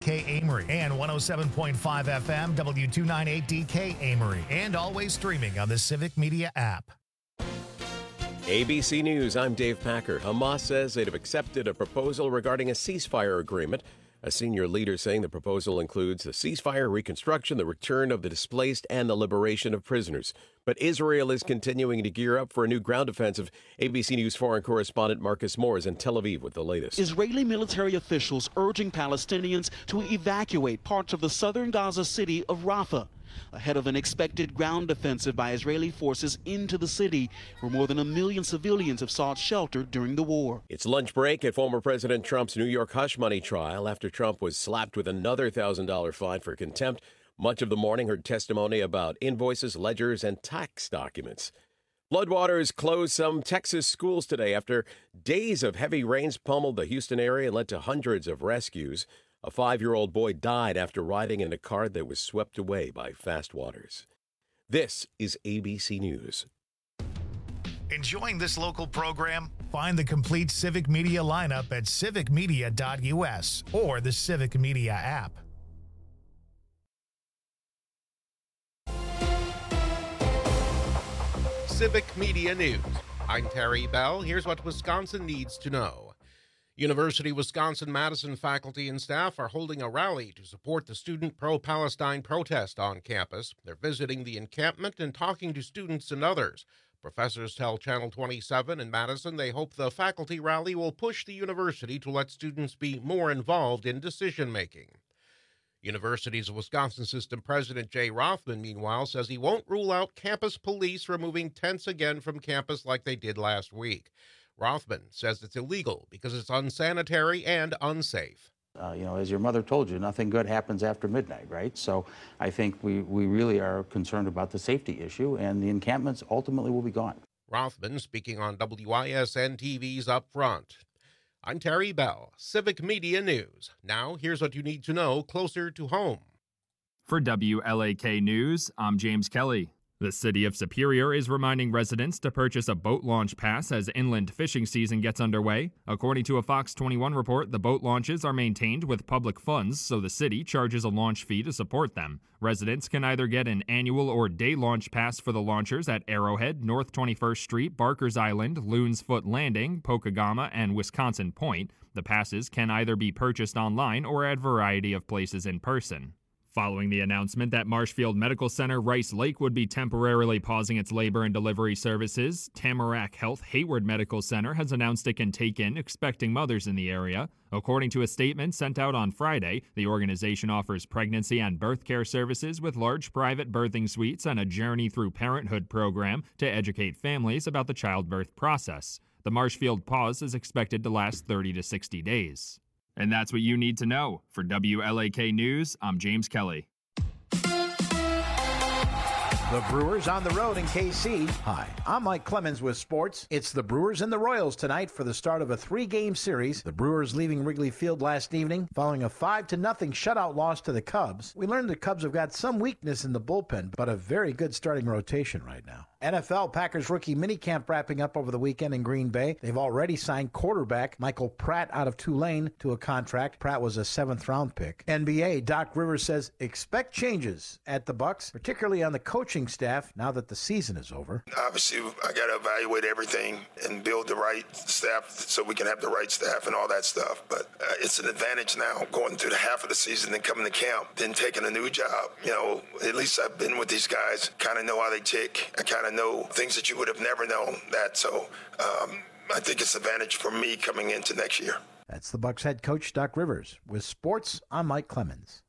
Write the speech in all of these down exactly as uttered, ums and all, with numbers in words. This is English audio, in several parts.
K Amory and one oh seven point five F M W two ninety-eight D K Amory, and always streaming on the Civic Media app. A B C News, I'm Dave Packer. Hamas says they'd have accepted a proposal regarding a ceasefire agreement. A senior leader saying the proposal includes the ceasefire, reconstruction, the return of the displaced, and the liberation of prisoners. But Israel is continuing to gear up for a new ground offensive. A B C News foreign correspondent Marcus Moore is in Tel Aviv with the latest. Israeli military officials urging Palestinians to evacuate parts of the southern Gaza city of Rafah, ahead of an expected ground offensive by Israeli forces into the city, where more than a million civilians have sought shelter during the war. It's lunch break at former President Trump's New York hush money trial after Trump was slapped with another one thousand dollars fine for contempt. Much of the morning heard testimony about invoices, ledgers, and tax documents. Floodwaters closed some Texas schools today after days of heavy rains pummeled the Houston area and led to hundreds of rescues. A five-year-old boy died after riding in a car that was swept away by fast waters. This is A B C News. Enjoying this local program? Find the complete Civic Media lineup at civic media dot U S or the Civic Media app. Civic Media News. I'm Terry Bell. Here's what Wisconsin needs to know. University of Wisconsin-Madison faculty and staff are holding a rally to support the student pro-Palestine protest on campus. They're visiting the encampment and talking to students and others. Professors tell Channel twenty-seven in Madison they hope the faculty rally will push the university to let students be more involved in decision-making. Universities of Wisconsin System President Jay Rothman, meanwhile, says he won't rule out campus police removing tents again from campus like they did last week. Rothman says it's illegal because it's unsanitary and unsafe. Uh, you know, as your mother told you, nothing good happens after midnight, right? So I think we, we really are concerned about the safety issue, and the encampments ultimately will be gone. Rothman speaking on W I S N T V's Up Front. I'm Terry Bell, Civic Media News. Now, here's what you need to know closer to home. For W L A K News, I'm James Kelly. The city of Superior is reminding residents to purchase a boat launch pass as inland fishing season gets underway. According to a Fox twenty-one report, the boat launches are maintained with public funds, so the city charges a launch fee to support them. Residents can either get an annual or day launch pass for the launchers at Arrowhead, North twenty-first Street, Barker's Island, Loon's Foot Landing, Pokegama, and Wisconsin Point. The passes can either be purchased online or at a variety of places in person. Following the announcement that Marshfield Medical Center Rice Lake would be temporarily pausing its labor and delivery services, Tamarack Health Hayward Medical Center has announced it can take in expecting mothers in the area. According to a statement sent out on Friday, the organization offers pregnancy and birth care services with large private birthing suites and a Journey Through Parenthood program to educate families about the childbirth process. The Marshfield pause is expected to last thirty to sixty days. And that's what you need to know. For W L A K News, I'm James Kelly. The Brewers on the road in K C. Hi, I'm Mike Clemens with sports. It's the Brewers and the Royals tonight for the start of a three-game series. The Brewers leaving Wrigley Field last evening following a five to nothing shutout loss to the Cubs. We learned the Cubs have got some weakness in the bullpen, but a very good starting rotation right now. N F L Packers rookie minicamp wrapping up over the weekend in Green Bay. They've already signed quarterback Michael Pratt out of Tulane to a contract. Pratt was a seventh round pick. N B A, Doc Rivers says expect changes at the Bucks, particularly on the coaching staff now that the season is over. Obviously, I got to evaluate everything and build the right staff so we can have the right staff and all that stuff. But uh, it's an advantage now going through the half of the season and coming to camp, then taking a new job. You know, at least I've been with these guys, kind of know how they tick. I kind of know things that you would have never known that. So um, I think it's an advantage for me coming into next year. That's the Bucks head coach, Doc Rivers. With sports, I'm Mike Clemens.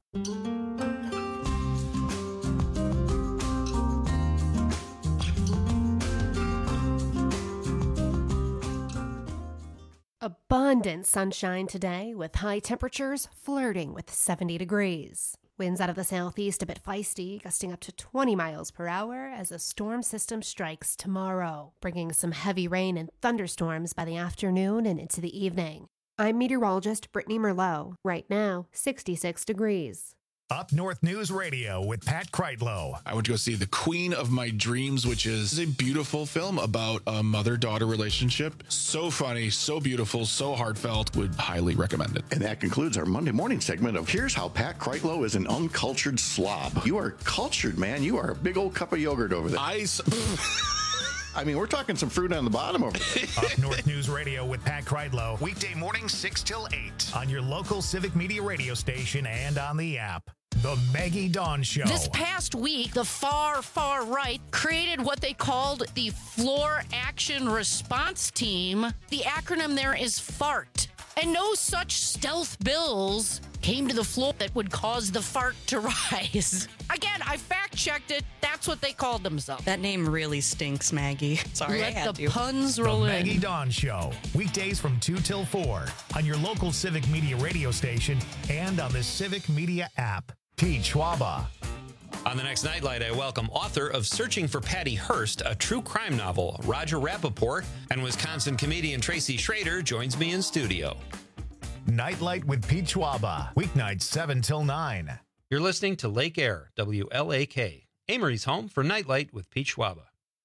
Abundant sunshine today with high temperatures flirting with seventy degrees. Winds out of the southeast a bit feisty, gusting up to twenty miles per hour as a storm system strikes tomorrow, bringing some heavy rain and thunderstorms by the afternoon and into the evening. I'm meteorologist Brittany Merlot. Right now, sixty-six degrees. Up North News Radio with Pat Kreitlow. I went to go see The Queen of My Dreams, which is a beautiful film about a mother-daughter relationship. So funny, so beautiful, so heartfelt. Would highly recommend it. And that concludes our Monday morning segment of Here's How Pat Kreitlow is an Uncultured Slob. You are cultured, man. You are a big old cup of yogurt over there. I... I mean, we're talking some fruit on the bottom over there. Up North News Radio with Pat Kreitlow. Weekday mornings six till eight on your local Civic Media radio station and on the app. The Maggie Dawn Show. This past week, the far, far right created what they called the Floor Action Response Team. The acronym there is FART. And no such stealth bills came to the floor that would cause the fart to rise. Again, I fact-checked it. That's what they called themselves. That name really stinks, Maggie. Sorry, Let I had the to. puns roll the in. Maggie Dawn Show. Weekdays from two till four on your local Civic Media radio station and on the Civic Media app. Pete Schwaba. On the next Nightlight, I welcome author of Searching for Patty Hearst, a true crime novel, Roger Rappaport, and Wisconsin comedian Tracy Schrader joins me in studio. Nightlight with Pete Schwaba. Weeknights seven till nine. You're listening to Lake Air, W L A K, Amory's home for Nightlight with Pete Schwaba.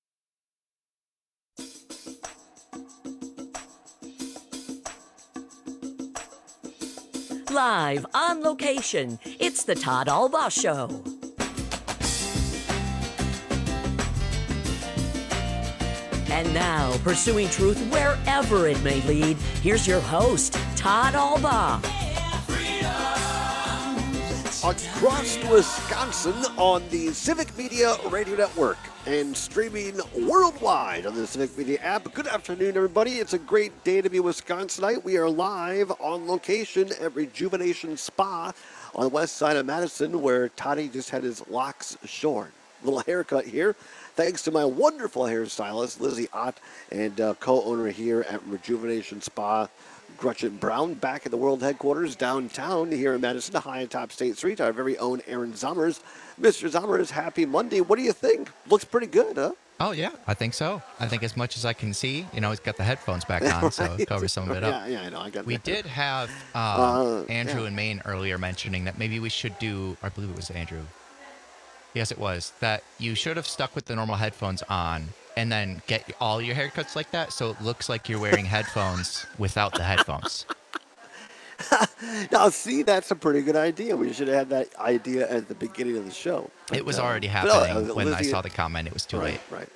Live on location, it's the Todd Albaugh Show. And now, pursuing truth wherever it may lead, here's your host, Todd Albaugh. Across Wisconsin on the Civic Media Radio Network and streaming worldwide on the Civic Media app. Good afternoon, everybody. It's a great day to be Wisconsinite. We are live on location at Rejuvenation Spa on the west side of Madison, where Toddy just had his locks shorn. Little haircut here. Thanks to my wonderful hairstylist, Lizzie Ott, and uh, co-owner here at Rejuvenation Spa, Gretchen Brown, back at the world headquarters downtown here in Madison, high atop State Street. Our very own Aaron Zommers. Mister Zommers, happy Monday. What do you think? Looks pretty good, huh? Oh, yeah, I think so. I think as much as I can see, you know, he's got the headphones back on, right. So it covers some of it up. Yeah, yeah, I know. I got we that. did have um, uh, Andrew yeah. in Maine earlier mentioning that maybe we should do, I believe it was Andrew. Yes, it was. That you should have stuck with the normal headphones on and then get all your haircuts like that so it looks like you're wearing headphones without the headphones. Now, see, that's a pretty good idea. We should have had that idea at the beginning of the show. But, it was uh, already happening no, when Lizzie, I saw the comment. It was too right, late. Right.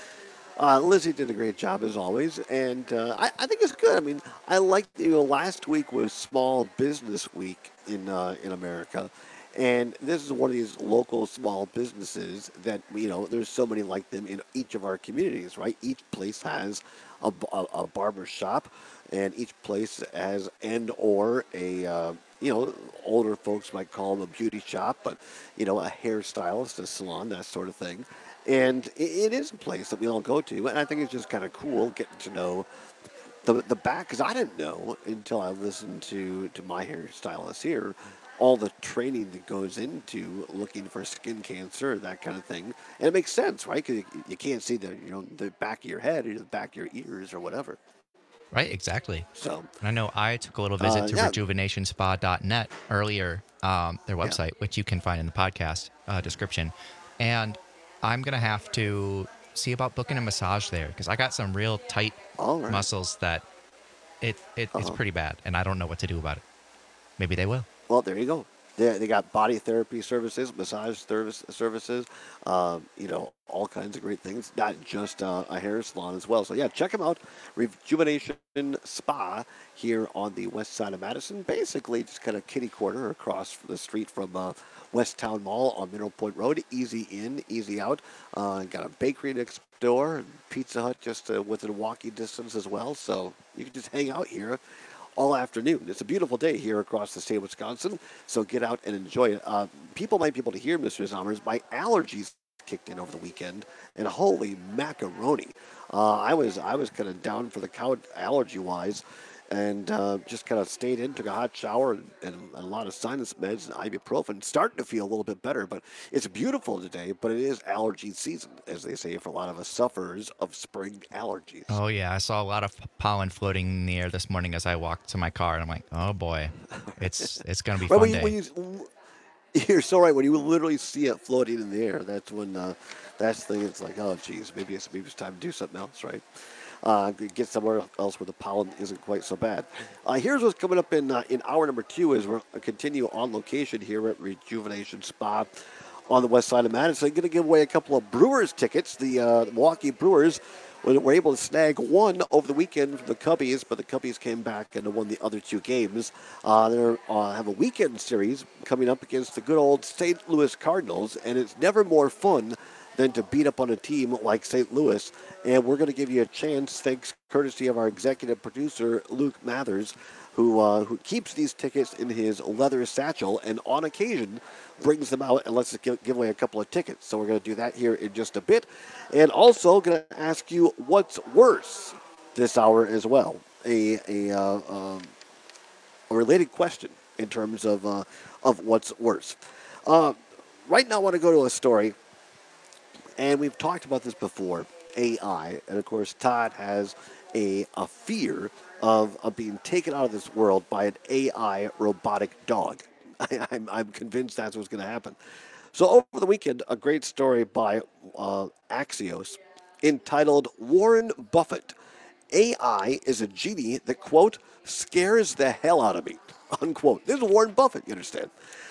Uh, Lizzie did a great job, as always, and uh, I, I think it's good. I mean, I like, you know, last week was Small Business Week in uh, in America. And this is one of these local small businesses that, you know, there's so many like them in each of our communities, right? Each place has a, a, a barber shop, and each place has and or a, uh, you know, older folks might call them a beauty shop, but, you know, a hairstylist, a salon, that sort of thing. And it, it is a place that we all go to, and I think it's just kind of cool getting to know the the back, because I didn't know until I listened to, to my hairstylist here, all the training that goes into looking for skin cancer, that kind of thing. And it makes sense, right? Because you, you can't see the, you know, the back of your head or the back of your ears or whatever. Right, exactly. So and I know I took a little visit uh, to yeah. rejuvenation spa dot net earlier, um, their website, yeah. which you can find in the podcast uh, description. And I'm going to have to see about booking a massage there because I got some real tight right. muscles that it, it it's pretty bad, and I don't know what to do about it. Maybe they will. Well, there you go. They, they got body therapy services, massage service, services, um, you know, all kinds of great things, not just uh, a hair salon as well. So, yeah, check them out. Rejuvenation Spa here on the west side of Madison. Basically, just kind of kitty corner across the street from uh, West Town Mall on Mineral Point Road. Easy in, easy out. Uh, got a bakery next door and Pizza Hut just uh, within walking distance as well. So you can just hang out here all afternoon. It's a beautiful day here across the state of Wisconsin, so get out and enjoy it. Uh, people might be able to hear, Mister Zommers, my allergies kicked in over the weekend, and holy macaroni. Uh, I was I was kind of down for the count allergy-wise, and uh, just kind of stayed in, took a hot shower, and, and a lot of sinus meds and ibuprofen. Starting to feel a little bit better, but it's beautiful today, but it is allergy season, as they say, for a lot of us sufferers of spring allergies. Oh, yeah. I saw a lot of pollen floating in the air this morning as I walked to my car, and I'm like, oh, boy, it's it's going to be a right, fun when you, day. When you, You're so right. When you literally see it floating in the air, that's when uh, that's the thing. It's like, oh, geez, maybe it's maybe it's time to do something else, right? Uh, get somewhere else where the pollen isn't quite so bad. Uh, here's what's coming up in uh, in hour number two as we continue on location here at Rejuvenation Spa on the west side of Madison. Going to give away a couple of Brewers tickets. The, uh, the Milwaukee Brewers were able to snag one over the weekend from the Cubbies, but the Cubbies came back and won the other two games. Uh, they uh, have a weekend series coming up against the good old Saint Louis Cardinals, and it's never more fun than to beat up on a team like Saint Louis. And we're going to give you a chance, thanks courtesy of our executive producer, Luke Mathers, who uh, who keeps these tickets in his leather satchel and on occasion brings them out and lets us give, give away a couple of tickets. So we're going to do that here in just a bit. And also going to ask you what's worse this hour as well. A a, uh, um, a related question in terms of, uh, of what's worse. Uh, right now I want to go to a story, and we've talked about this before, A I. And, of course, Todd has a, a fear of, of being taken out of this world by an A I robotic dog. I, I'm, I'm convinced that's what's going to happen. So over the weekend, a great story by uh, Axios entitled Warren Buffett, A I is a genie that, quote, scares the hell out of me, unquote. This is Warren Buffett, you understand.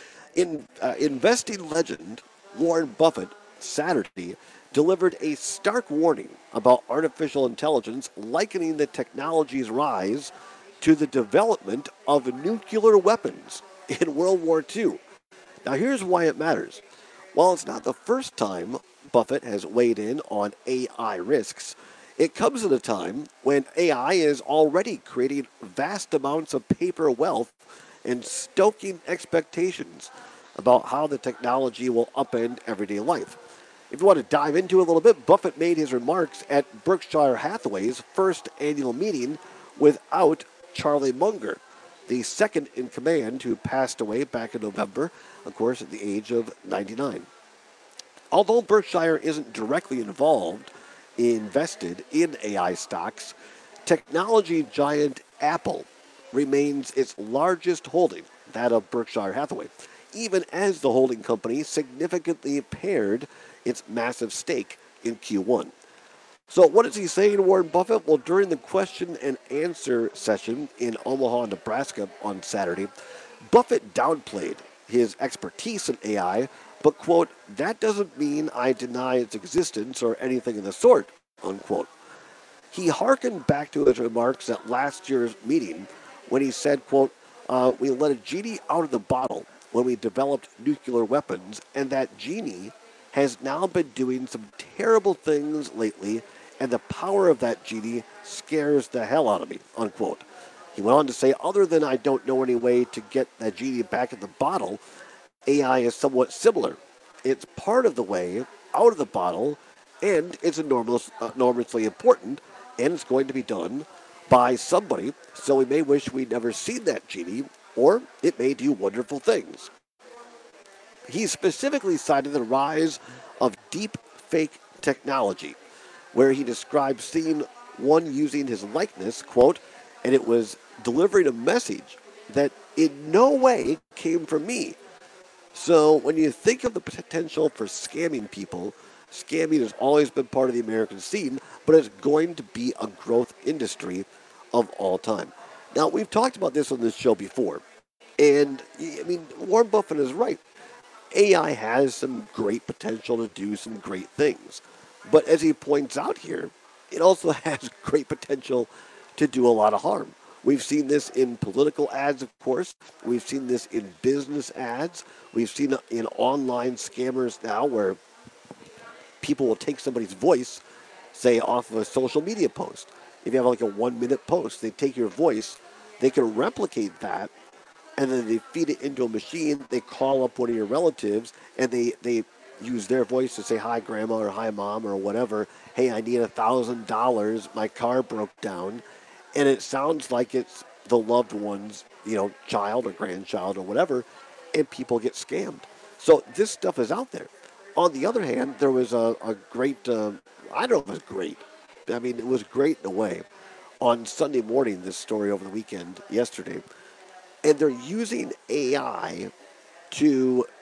In uh, investing legend Warren Buffett Saturday delivered a stark warning about artificial intelligence, likening the technology's rise to the development of nuclear weapons in World War Two. Now, here's why it matters. While it's not the first time Buffett has weighed in on A I risks, it comes at a time when A I is already creating vast amounts of paper wealth and stoking expectations about how the technology will upend everyday life. If you want to dive into it a little bit, Buffett made his remarks at Berkshire Hathaway's first annual meeting without Charlie Munger, the second in command who passed away back in November, of course, at the age of ninety-nine. Although Berkshire isn't directly involved, invested in A I stocks, technology giant Apple remains its largest holding, that of Berkshire Hathaway, even as the holding company significantly pared its massive stake in Q one. So what is he saying, Warren Buffett? Well, during the question and answer session in Omaha, Nebraska on Saturday, Buffett downplayed his expertise in A I, but, quote, that doesn't mean I deny its existence or anything of the sort, unquote. He hearkened back to his remarks at last year's meeting when he said, quote, uh, we let a genie out of the bottle when we developed nuclear weapons, and that genie has now been doing some terrible things lately, and the power of that genie scares the hell out of me, unquote. He went on to say, other than I don't know any way to get that genie back in the bottle, A I is somewhat similar. It's part of the way out of the bottle, and it's enormous, enormously important, and it's going to be done by somebody, so we may wish we'd never seen that genie, or it may do wonderful things. He specifically cited the rise of deep fake technology, where he described seeing one using his likeness, quote, and it was delivering a message that in no way came from me. So when you think of the potential for scamming people, scamming has always been part of the American scene, but it's going to be a growth industry of all time. Now, we've talked about this on this show before, and, I mean, Warren Buffett is right. A I has some great potential to do some great things. But as he points out here, it also has great potential to do a lot of harm. We've seen this in political ads, of course. We've seen this in business ads. We've seen it in online scammers now where people will take somebody's voice, say, off of a social media post. If you have like a one-minute post, they take your voice, they can replicate that, and then they feed it into a machine. They call up one of your relatives, and they, they use their voice to say, hi, Grandma, or hi, Mom, or whatever. Hey, I need a thousand dollars. My car broke down. And it sounds like it's the loved one's, you know, child or grandchild or whatever, and people get scammed. So this stuff is out there. On the other hand, there was a, a great, uh, I don't know if it was great. I mean, it was great in a way. On Sunday morning, this story over the weekend, yesterday, and they're using A I to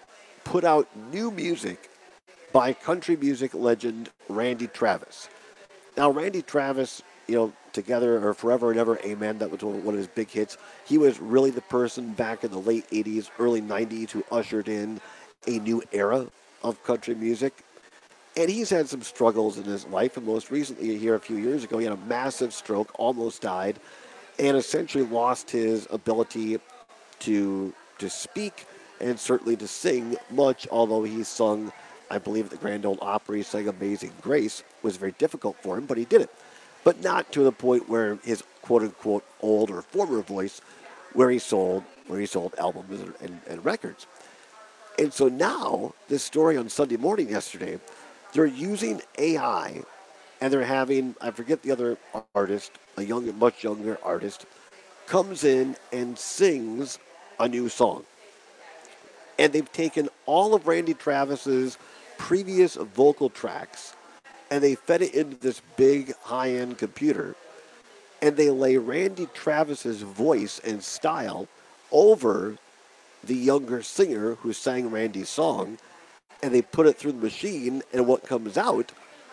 put out new music by country music legend Randy Travis. Now, Randy Travis, you know, Together or Forever and Ever, Amen, that was one of his big hits. He was really the person back in the late eighties, early nineties who ushered in a new era of country music. And he's had some struggles in his life, and most recently here a few years ago, he had a massive stroke, almost died, and essentially lost his ability to to speak and certainly to sing much, although he sung, I believe, at the Grand Ole Opry, he sang Amazing Grace. It was very difficult for him, but he did it. But not to the point where his quote-unquote old or former voice, where he sold where he sold albums and, and, and records. And so now, this story on Sunday morning yesterday, they're using A I, and they're having, I forget the other artist, a young, much younger artist, comes in and sings a new song. And they've taken all of Randy Travis's previous vocal tracks, and they fed it into this big high-end computer, and they lay Randy Travis's voice and style over the younger singer who sang Randy's song, and they put it through the machine, and what comes out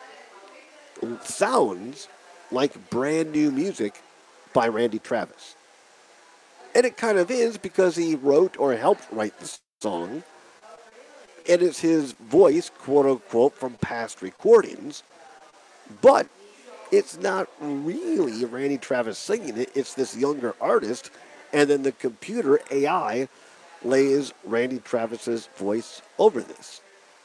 sounds like brand new music by Randy Travis. And it kind of is, because he wrote or helped write the song, and it's his voice, quote-unquote, from past recordings, but it's not really Randy Travis singing it. It's this younger artist, and then the computer, A I, lays Randy Travis's voice over this.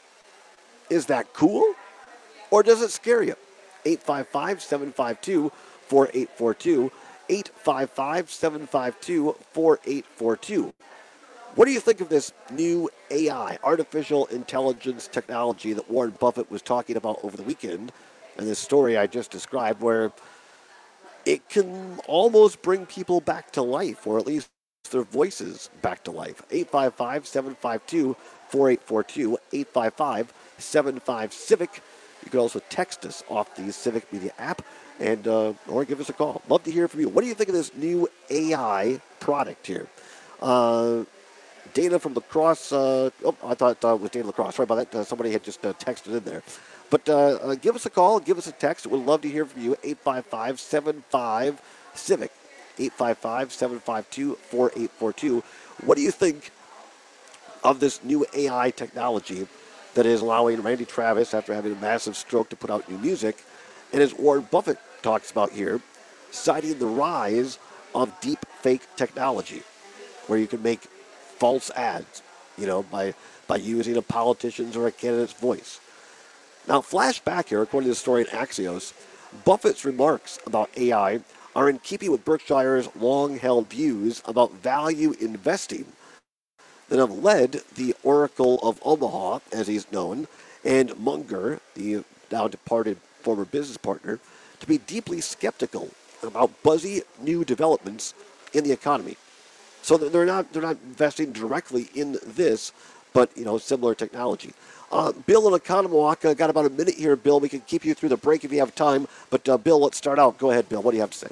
Is that cool? Or does it scare you? eight five five, seven five two, four eight four two, eight five five, seven five two, four eight four two. What do you think of this new A I, artificial intelligence technology that Warren Buffett was talking about over the weekend, and this story I just described, where it can almost bring people back to life, or at least their voices back to life? eight five five, seven five two, four eight four two, eight five five, seven five, CIVIC. You can also text us off the Civic Media app, and uh, or give us a call. Love to hear from you. What do you think of this new A I product here? Uh, Dana from Lacrosse. Uh, oh, I thought uh, it was Dana Lacrosse. Sorry about that. Uh, somebody had just uh, texted in there. But uh, uh, give us a call. Give us a text. We'd love to hear from you. eight five five, seven five, CIVIC. eight five five, seven five two, four eight four two. What do you think of this new A I technology that is allowing Randy Travis, after having a massive stroke, to put out new music? And as Warren Buffett talks about here, citing the rise of deep fake technology, where you can make false ads, you know, by, by using a politician's or a candidate's voice. Now, flashback here, according to the story in Axios, Buffett's remarks about A I are in keeping with Berkshire's long-held views about value investing that have led the Oracle of Omaha, as he's known, and Munger, the now departed former business partner, to be deeply skeptical about buzzy new developments in the economy. So they're not they're not investing directly in this, but you know, similar technology. Uh, Bill in Oconomowoc, uh, got about a minute here, Bill. We can keep you through the break if you have time. But uh, Bill, let's start out. Go ahead, Bill. What do you have to say?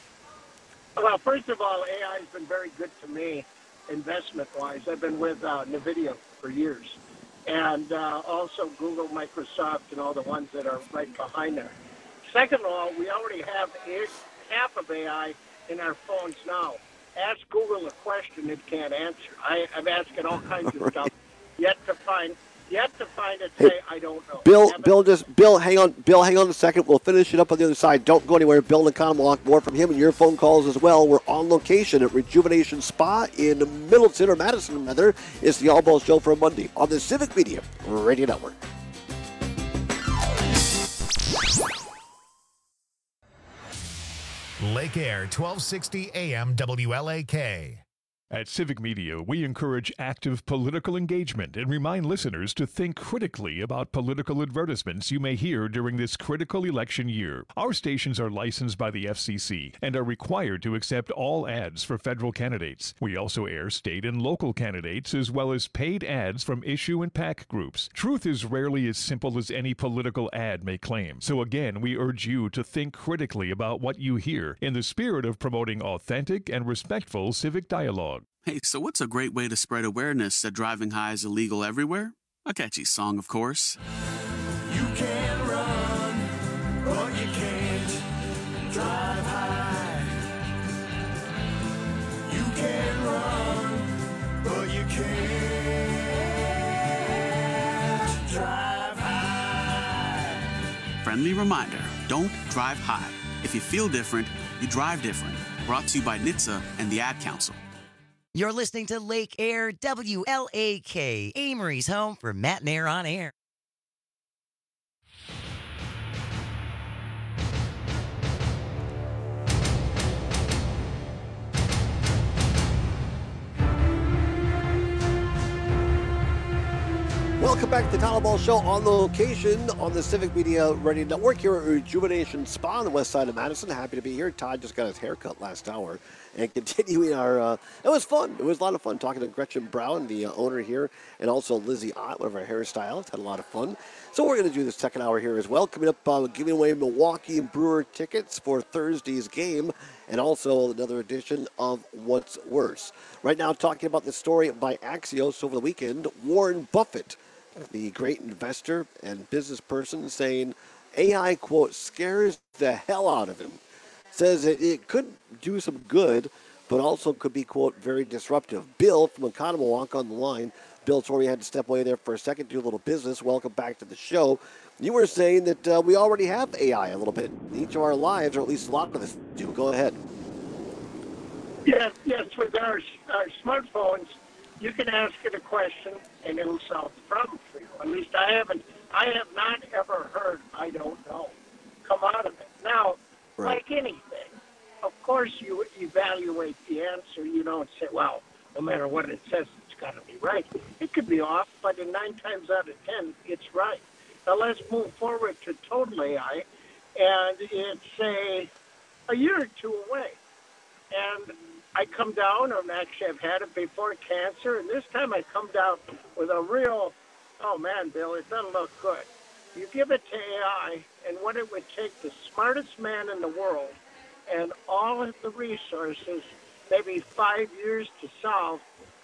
Well, first of all, A I has been very good to me investment-wise. I've been with uh, NVIDIA for years. And uh, also Google, Microsoft, and all the ones that are right behind there. Second of all, we already have half of A I in our phones now. Ask Google a question it can't answer. I, I'm asking all kinds of right. stuff, yet to find... Yet to find it, say, hey, I don't know. Bill, Bill, just Bill, hang on, Bill, hang on a second. We'll finish it up on the other side. Don't go anywhere. Bill in Oconomowoc, more from him and your phone calls as well. We're on location at Rejuvenation Spa in Middleton, or Madison, rather. It's the All Ball Show for a Monday on the Civic Media Radio Network. Lake Air, twelve sixty A M W L A K. At Civic Media, we encourage active political engagement and remind listeners to think critically about political advertisements you may hear during this critical election year. Our stations are licensed by the F C C and are required to accept all ads for federal candidates. We also air state and local candidates, as well as paid ads from issue and PAC groups. Truth is rarely as simple as any political ad may claim. So again, we urge you to think critically about what you hear in the spirit of promoting authentic and respectful civic dialogue. Hey, so what's a great way to spread awareness that driving high is illegal everywhere? A catchy song, of course. You can run, but you can't drive high. You can run, but you can't drive high. Friendly reminder, don't drive high. If you feel different, you drive different. Brought to you by N H T S A and the Ad Council. You're listening to Lake Air W L A K, Amory's home for Matt and Air on Air. Welcome back to the Tyler Ball Show on location on the Civic Media Radio Network here at Rejuvenation Spa on the west side of Madison. Happy to be here. Todd just got his haircut last hour. And continuing our, uh, it was fun. It was a lot of fun talking to Gretchen Brown, the uh, owner here, and also Lizzie Ott, one of our hairstylists. Had a lot of fun. So we're going to do this second hour here as well. Coming up, uh, giving away Milwaukee Brewer tickets for Thursday's game, and also another edition of What's Worse. Right now, talking about the story by Axios over the weekend, Warren Buffett, the great investor and business person, saying A I, quote, scares the hell out of him. Says it, it could do some good, but also could be, quote, very disruptive. Bill from Economowalk on the line. Bill, sorry you had to step away there for a second, do a little business. Welcome back to the show. You were saying that uh, we already have A I a little bit in each of our lives, or at least a lot of us do. Go ahead. Yes, yes, with our, our smartphones, you can ask it a question and it'll solve the problem for you. At least I haven't, I have not ever heard "I don't know" come out of it. Now, right. Like anything, of course you evaluate the answer. You don't say, well, no matter what it says, it's got to be right. It could be off, but in nine times out of ten, it's right. Now let's move forward to total A I, and it's a, a year or two away. And I come down, and actually I've had it before, cancer, and this time I come down with a real, oh man, Bill, it doesn't look good. You give it to A I, and what it would take the smartest man in the world and all of the resources, maybe five years to solve,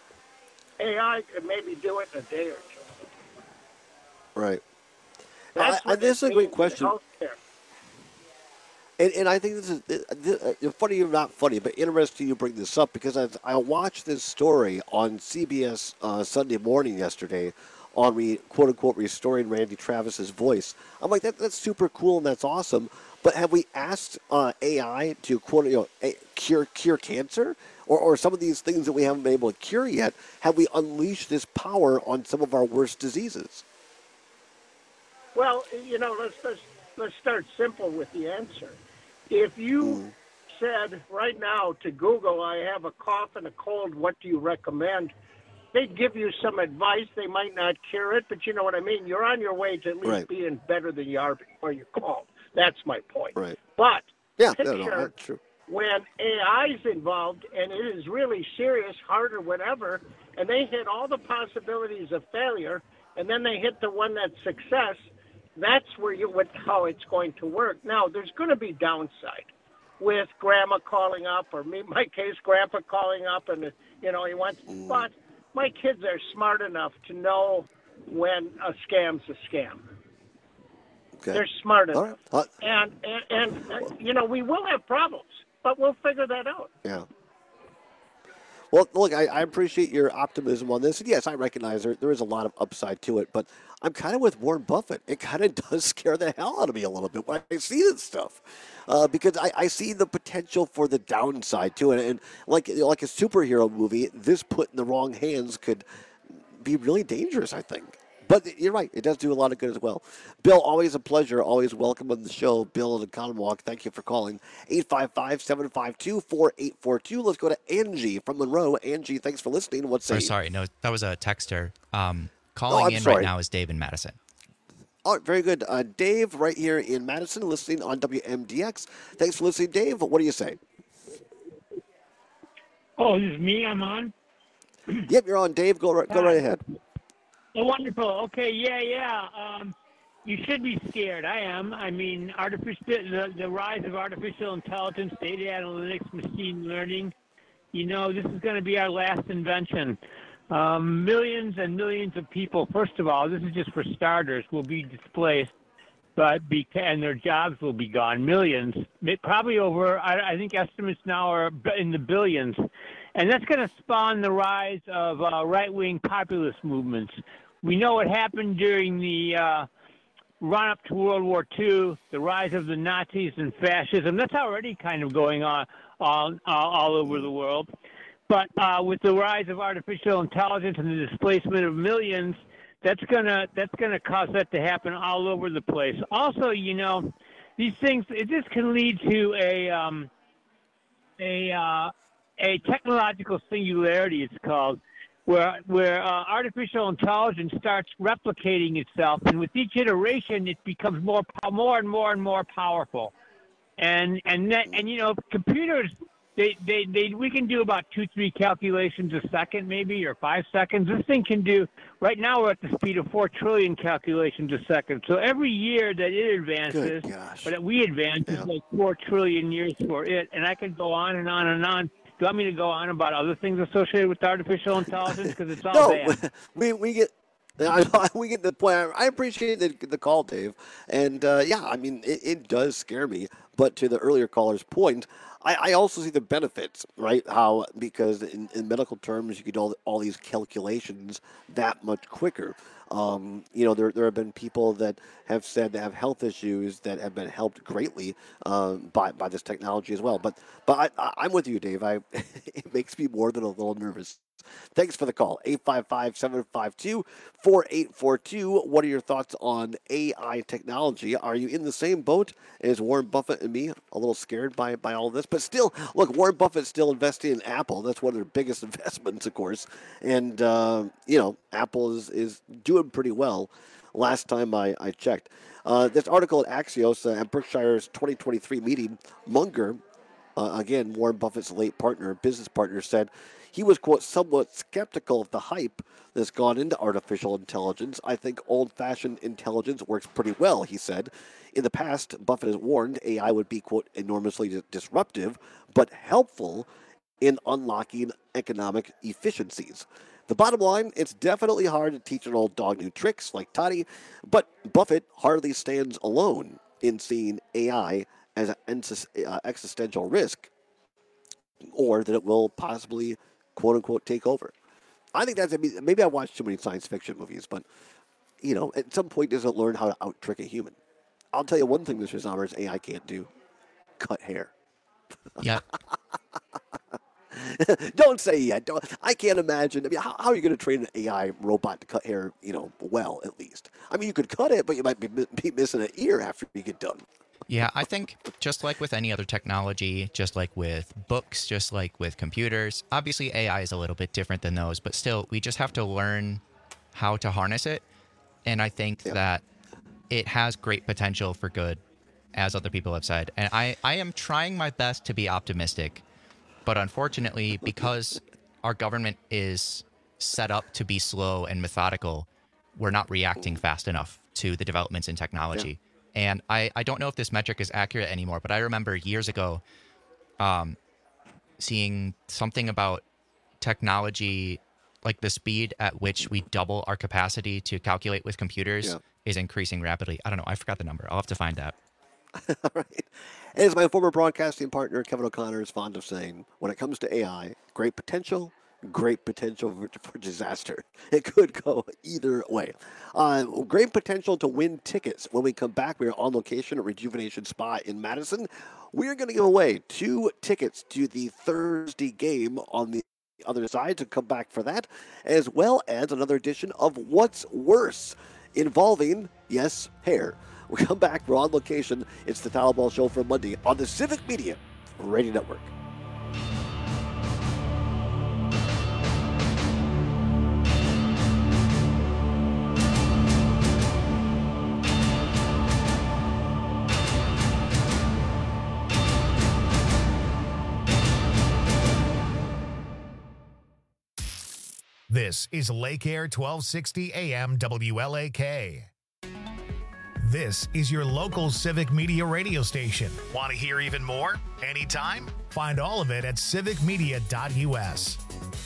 A I could maybe do it in a day or two. Right. That's I, I, this is a great question. Healthcare. And, and I think this is this, uh, funny or not funny, but interesting you bring this up because I, I watched this story on C B S uh, Sunday morning yesterday on re, quote unquote restoring Randy Travis's voice. I'm like, that that's super cool and that's awesome. But have we asked uh, A I to quote you know a, cure cure cancer or or some of these things that we haven't been able to cure yet? Have we unleashed this power on some of our worst diseases? Well, you know, let's let's let's start simple with the answer. If you mm. said right now to Google, I have a cough and a cold, what do you recommend? They'd give you some advice. They might not cure it, but you know what I mean? You're on your way to at least right. being better than you are before you called. That's my point. Right. But yeah, picture no, no, that's true. when A I is involved and it is really serious, hard or whatever, and they hit all the possibilities of failure, and then they hit the one that's success, that's where you what how it's going to work. Now, there's going to be downside with grandma calling up, or me, my case, grandpa calling up, and you know he wants. Mm. But my kids are smart enough to know when a scam's a scam. Okay. They're smart enough, right. uh, and and, and uh, you know we will have problems, but we'll figure that out. Yeah. Well, look, I, I appreciate your optimism on this. And yes, I recognize there, there is a lot of upside to it, but I'm kind of with Warren Buffett. It kind of does scare the hell out of me a little bit when I see this stuff. Uh, because I, I see the potential for the downside to it. And like, you know, like a superhero movie, this put in the wrong hands could be really dangerous, I think. But you're right. It does do a lot of good as well. Bill, always a pleasure. Always welcome on the show. Bill in Economowalk, thank you for calling. eight five five, seven five two, four eight four two. Let's go to Angie from Monroe. Angie, thanks for listening. What's oh, say? Sorry, no, that was a texter. Um, calling oh, in sorry. right now is Dave in Madison. All right, very good. Uh, Dave, right here in Madison, listening on W M D X. Thanks for listening, Dave. What do you say? Oh, this is me. I'm on? Yep, you're on, Dave. Go right, go right ahead. Oh, wonderful. Okay, yeah, yeah. Um, you should be scared. I am. I mean, artificial the, the rise of artificial intelligence, data analytics, machine learning you know, this is going to be our last invention. Um, millions and millions of people, first of all, this is just for starters, will be displaced, but be, and their jobs will be gone. Millions, probably over, I, I think estimates now are in the billions. And that's going to spawn the rise of uh, right-wing populist movements. We know what happened during the uh, run-up to World War Two, the rise of the Nazis and fascism. That's already kind of going on all, all, all over the world. But uh, with the rise of artificial intelligence and the displacement of millions, that's gonna that's gonna cause that to happen all over the place. Also, you know, these things, this can lead to a um, a uh, a technological singularity, it's called, where where uh, artificial intelligence starts replicating itself, and with each iteration, it becomes more more and more and more powerful. And and that, and you know, computers, they, they they we can do about two three calculations a second, maybe, or five seconds. This thing can do, right now we're at the speed of four trillion calculations a second. So every year that it advances, or that we advance, yeah. is like four trillion years for it. And I could go on and on and on. Do you want me to go on about other things associated with artificial intelligence? Because it's all no, bad. we we get I, we get the point. I appreciate the, the call, Dave, and uh, yeah, I mean it, it does scare me. But to the earlier caller's point, I, I also see the benefits, right? How because in, in medical terms, you could do all, all these calculations that much quicker. Um, you know, there there have been people that have said they have health issues that have been helped greatly um, by by this technology as well. But but I, I'm with you, Dave. I it makes me more than a little nervous. Thanks for the call. eight five five, seven five two, four eight four two. What are your thoughts on A I technology? Are you in the same boat as Warren Buffett and me? A little scared by, by all this. But still, look, Warren Buffett's still investing in Apple. That's one of their biggest investments, of course. And, uh, you know, Apple is, is doing pretty well last time I, I checked. Uh, this article at Axios uh, at Berkshire's twenty twenty-three meeting, Munger, uh, again, Warren Buffett's late partner, business partner, said he was, quote, somewhat skeptical of the hype that's gone into artificial intelligence. I think old-fashioned intelligence works pretty well, he said. In the past, Buffett has warned A I would be, quote, enormously disruptive, but helpful in unlocking economic efficiencies. The bottom line, it's definitely hard to teach an old dog new tricks like Toddy, but Buffett hardly stands alone in seeing A I as an existential risk, or that it will possibly, quote-unquote, take over. I think that's, maybe I watched too many science fiction movies, but, you know, at some point, does it learn how to out-trick a human? I'll tell you one thing, Mister Sommers, A I can't do. Cut hair. Yeah. Don't say yet. Don't, I can't imagine. I mean, how, how are you going to train an A I robot to cut hair, you know, well, at least? I mean, you could cut it, but you might be, be missing an ear after you get done. Yeah, I think just like with any other technology, just like with books, just like with computers, obviously A I is a little bit different than those, but still, we just have to learn how to harness it. And I think yeah. that it has great potential for good, as other people have said. And I, I am trying my best to be optimistic, but unfortunately, because our government is set up to be slow and methodical, we're not reacting fast enough to the developments in technology. Yeah. And I, I don't know if this metric is accurate anymore, but I remember years ago um, seeing something about technology, like the speed at which we double our capacity to calculate with computers yeah. is increasing rapidly. I don't know. I forgot the number. I'll have to find that. All right. As my former broadcasting partner, Kevin O'Connor, is fond of saying, when it comes to A I, great potential, great potential for, for disaster. It could go either way. Uh, great potential to win tickets. When we come back, we are on location at Rejuvenation Spa in Madison. We are going to give away two tickets to the Thursday game on the other side, to come back for that, as well as another edition of What's Worse, involving, yes, hair. We come back, we're on location. It's the Towel Ball Show for Monday on the Civic Media Radio Network. This is Lake Air twelve sixty A M W L A K. This is your local Civic Media radio station. Want to hear even more? Anytime? Find all of it at civic media dot U S.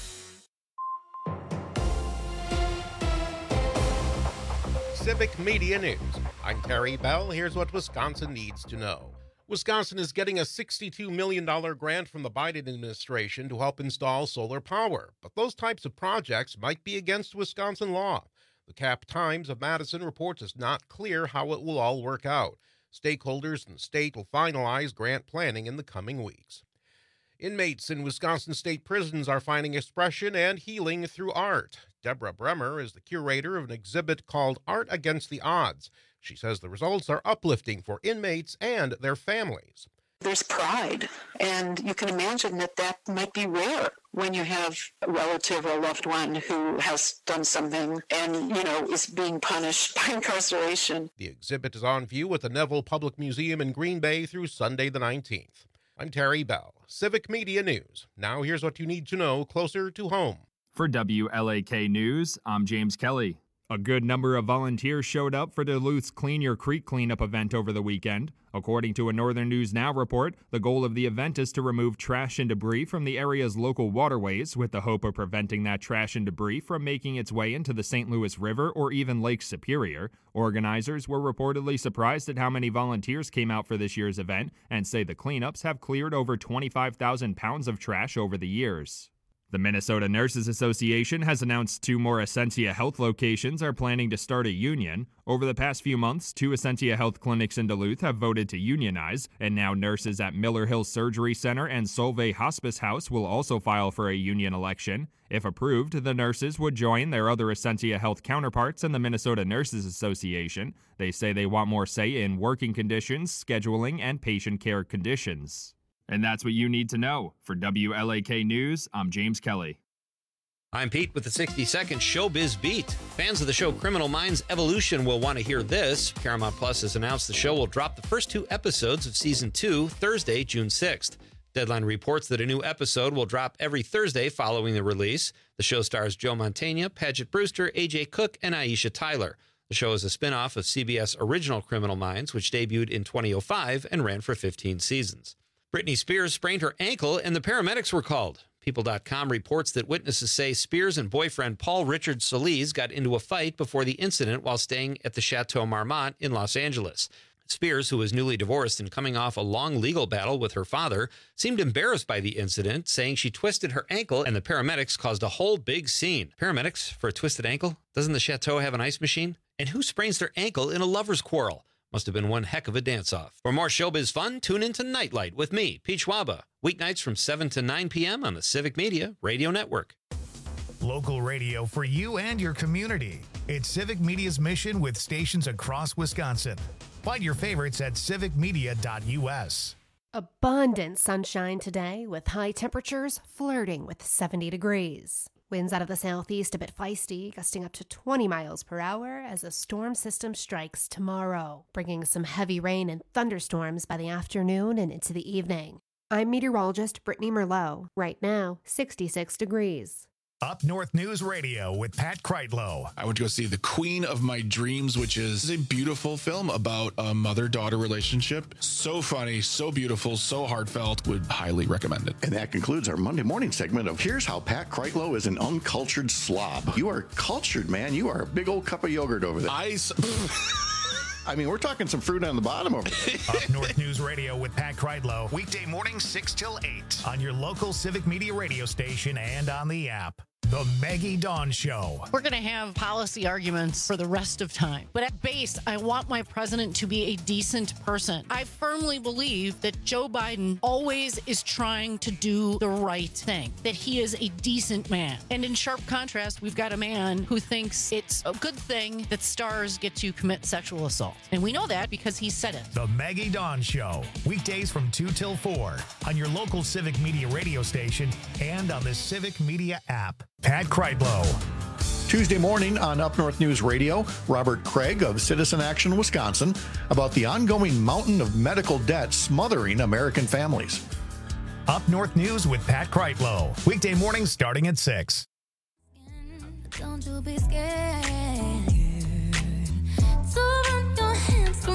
Civic Media News. I'm Terry Bell. Here's what Wisconsin needs to know. Wisconsin is getting a sixty-two million dollars grant from the Biden administration to help install solar power, but those types of projects might be against Wisconsin law. The Cap Times of Madison reports it's not clear how it will all work out. Stakeholders in the state will finalize grant planning in the coming weeks. Inmates in Wisconsin state prisons are finding expression and healing through art. Deborah Bremer is the curator of an exhibit called Art Against the Odds. She says the results are uplifting for inmates and their families. There's pride, and you can imagine that that might be rare when you have a relative or a loved one who has done something and, you know, is being punished by incarceration. The exhibit is on view at the Neville Public Museum in Green Bay through Sunday the nineteenth. I'm Terry Bell, Civic Media News. Now here's what you need to know closer to home. For W L A K News, I'm James Kelly. A good number of volunteers showed up for Duluth's Clean Your Creek cleanup event over the weekend. According to a Northern News Now report, the goal of the event is to remove trash and debris from the area's local waterways with the hope of preventing that trash and debris from making its way into the Saint Louis River or even Lake Superior. Organizers were reportedly surprised at how many volunteers came out for this year's event and say the cleanups have cleared over twenty-five thousand pounds of trash over the years. The Minnesota Nurses Association has announced two more Essentia Health locations are planning to start a union. Over the past few months, two Essentia Health clinics in Duluth have voted to unionize, and now nurses at Miller Hill Surgery Center and Solvay Hospice House will also file for a union election. If approved, the nurses would join their other Essentia Health counterparts in the Minnesota Nurses Association. They say they want more say in working conditions, scheduling, and patient care conditions. And that's what you need to know. For W L A K News, I'm James Kelly. I'm Pete with the sixty second Showbiz Beat. Fans of the show Criminal Minds Evolution will want to hear this. Paramount Plus has announced the show will drop the first two episodes of Season two Thursday, June sixth. Deadline reports that a new episode will drop every Thursday following the release. The show stars Joe Mantegna, Paget Brewster, A J Cook, and Aisha Tyler. The show is a spin-off of C B S original Criminal Minds, which debuted in two thousand five and ran for fifteen seasons. Britney Spears sprained her ankle and the paramedics were called. People dot com reports that witnesses say Spears and boyfriend Paul Richard Solis got into a fight before the incident while staying at the Chateau Marmont in Los Angeles. Spears, who was newly divorced and coming off a long legal battle with her father, seemed embarrassed by the incident, saying she twisted her ankle and the paramedics caused a whole big scene. Paramedics for a twisted ankle? Doesn't the Chateau have an ice machine? And who sprains their ankle in a lover's quarrel? Must have been one heck of a dance-off. For more showbiz fun, tune in to Nightlight with me, Pete Schwaba, weeknights from seven to nine p.m. on the Civic Media Radio Network. Local radio for you and your community. It's Civic Media's mission with stations across Wisconsin. Find your favorites at civic media dot U S. Abundant sunshine today with high temperatures flirting with seventy degrees. Winds out of the southeast a bit feisty, gusting up to twenty miles per hour as a storm system strikes tomorrow, bringing some heavy rain and thunderstorms by the afternoon and into the evening. I'm meteorologist Brittany Merlot. Right now, sixty-six degrees. Up North News Radio with Pat Kreitlow. I went to go see The Queen of My Dreams, which is a beautiful film about a mother-daughter relationship. So funny, so beautiful, so heartfelt. Would highly recommend it. And that concludes our Monday morning segment of Here's How Pat Kreitlow is an Uncultured Slob. You are cultured, man. You are a big old cup of yogurt over there. I... I mean, we're talking some fruit on the bottom over there. Up North News Radio with Pat Kreitlow. Weekday mornings six till eight on your local Civic Media radio station and on the app. The Maggie Dawn Show. We're going to have policy arguments for the rest of time. But at base, I want my president to be a decent person. I firmly believe that Joe Biden always is trying to do the right thing, that he is a decent man. And in sharp contrast, we've got a man who thinks it's a good thing that stars get to commit sexual assault. And we know that because he said it. The Maggie Dawn Show. Weekdays from two till four on your local Civic Media radio station and on the Civic Media app. Pat Kreitlow. Tuesday morning on Up North News Radio, Robert Craig of Citizen Action Wisconsin about the ongoing mountain of medical debt smothering American families. Up North News with Pat Kreitlow. Weekday mornings starting at six. Don't you be scared to run your hands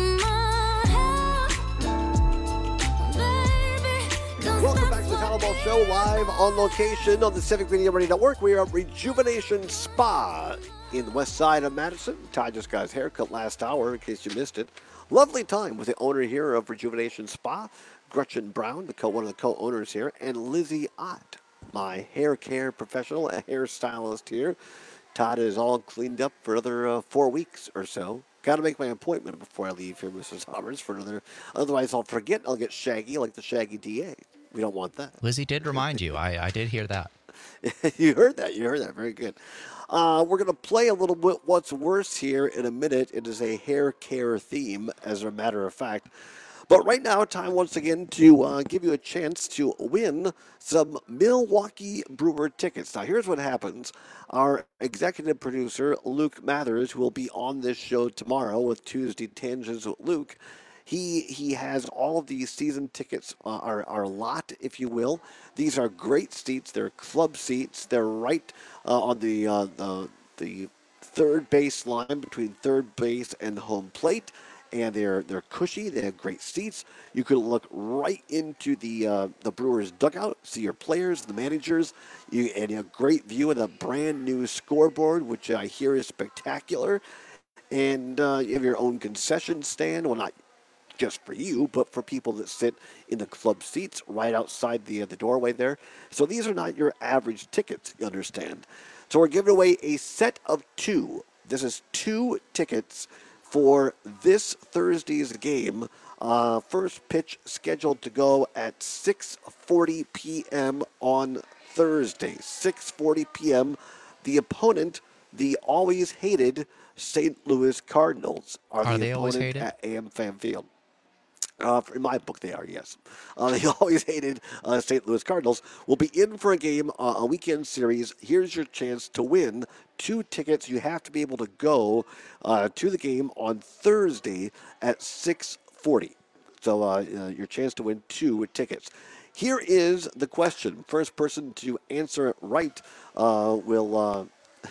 show live on location on the Civic Media Radio Network. We are at Rejuvenation Spa in the west side of Madison. Todd just got his haircut last hour, in case you missed it. Lovely time with the owner here of Rejuvenation Spa, Gretchen Brown, the co one of the co-owners here, and Lizzie Ott, my hair care professional, a hairstylist here. Todd is all cleaned up for another uh, four weeks or so. Got to make my appointment before I leave here, Missus Hommers, for another. Otherwise, I'll forget. I'll get shaggy like the Shaggy D A. We don't want that. Lizzie did remind you. I, I did hear that. You heard that. You heard that. Very good. Uh, we're going to play a little bit What's Worse here in a minute. It is a hair care theme, as a matter of fact. But right now, time once again to uh, give you a chance to win some Milwaukee Brewer tickets. Now, here's what happens. Our executive producer, Luke Mathers, who will be on this show tomorrow with Tuesday Tangents with Luke, he he has all of these season tickets, uh, our, our lot, if you will. These are great seats. They're club seats. They're right uh, on the, uh, the, the third base line between third base and home plate. And they're they're cushy. They have great seats. You can look right into the uh, the Brewers dugout, see your players, the managers, you, and you have a great view of the brand new scoreboard, which I hear is spectacular. And uh, you have your own concession stand. Well, not just for you, but for people that sit in the club seats right outside the uh, the doorway there. So these are not your average tickets, you understand. So we're giving away a set of two. This is two tickets for this Thursday's game. Uh, first pitch scheduled to go at six forty p.m. on Thursday. six forty p.m. The opponent, the always hated Saint Louis Cardinals, are, Are the they always opponent hated? at A M Fan Field. Uh, in my book, they are, yes. Uh, they always hated uh, Saint Louis Cardinals. Will be in for a game, uh, a weekend series. Here's your chance to win two tickets. You have to be able to go uh, to the game on Thursday at six forty. So uh, uh, your chance to win two tickets. Here is the question. First person to answer it right uh, will. Uh,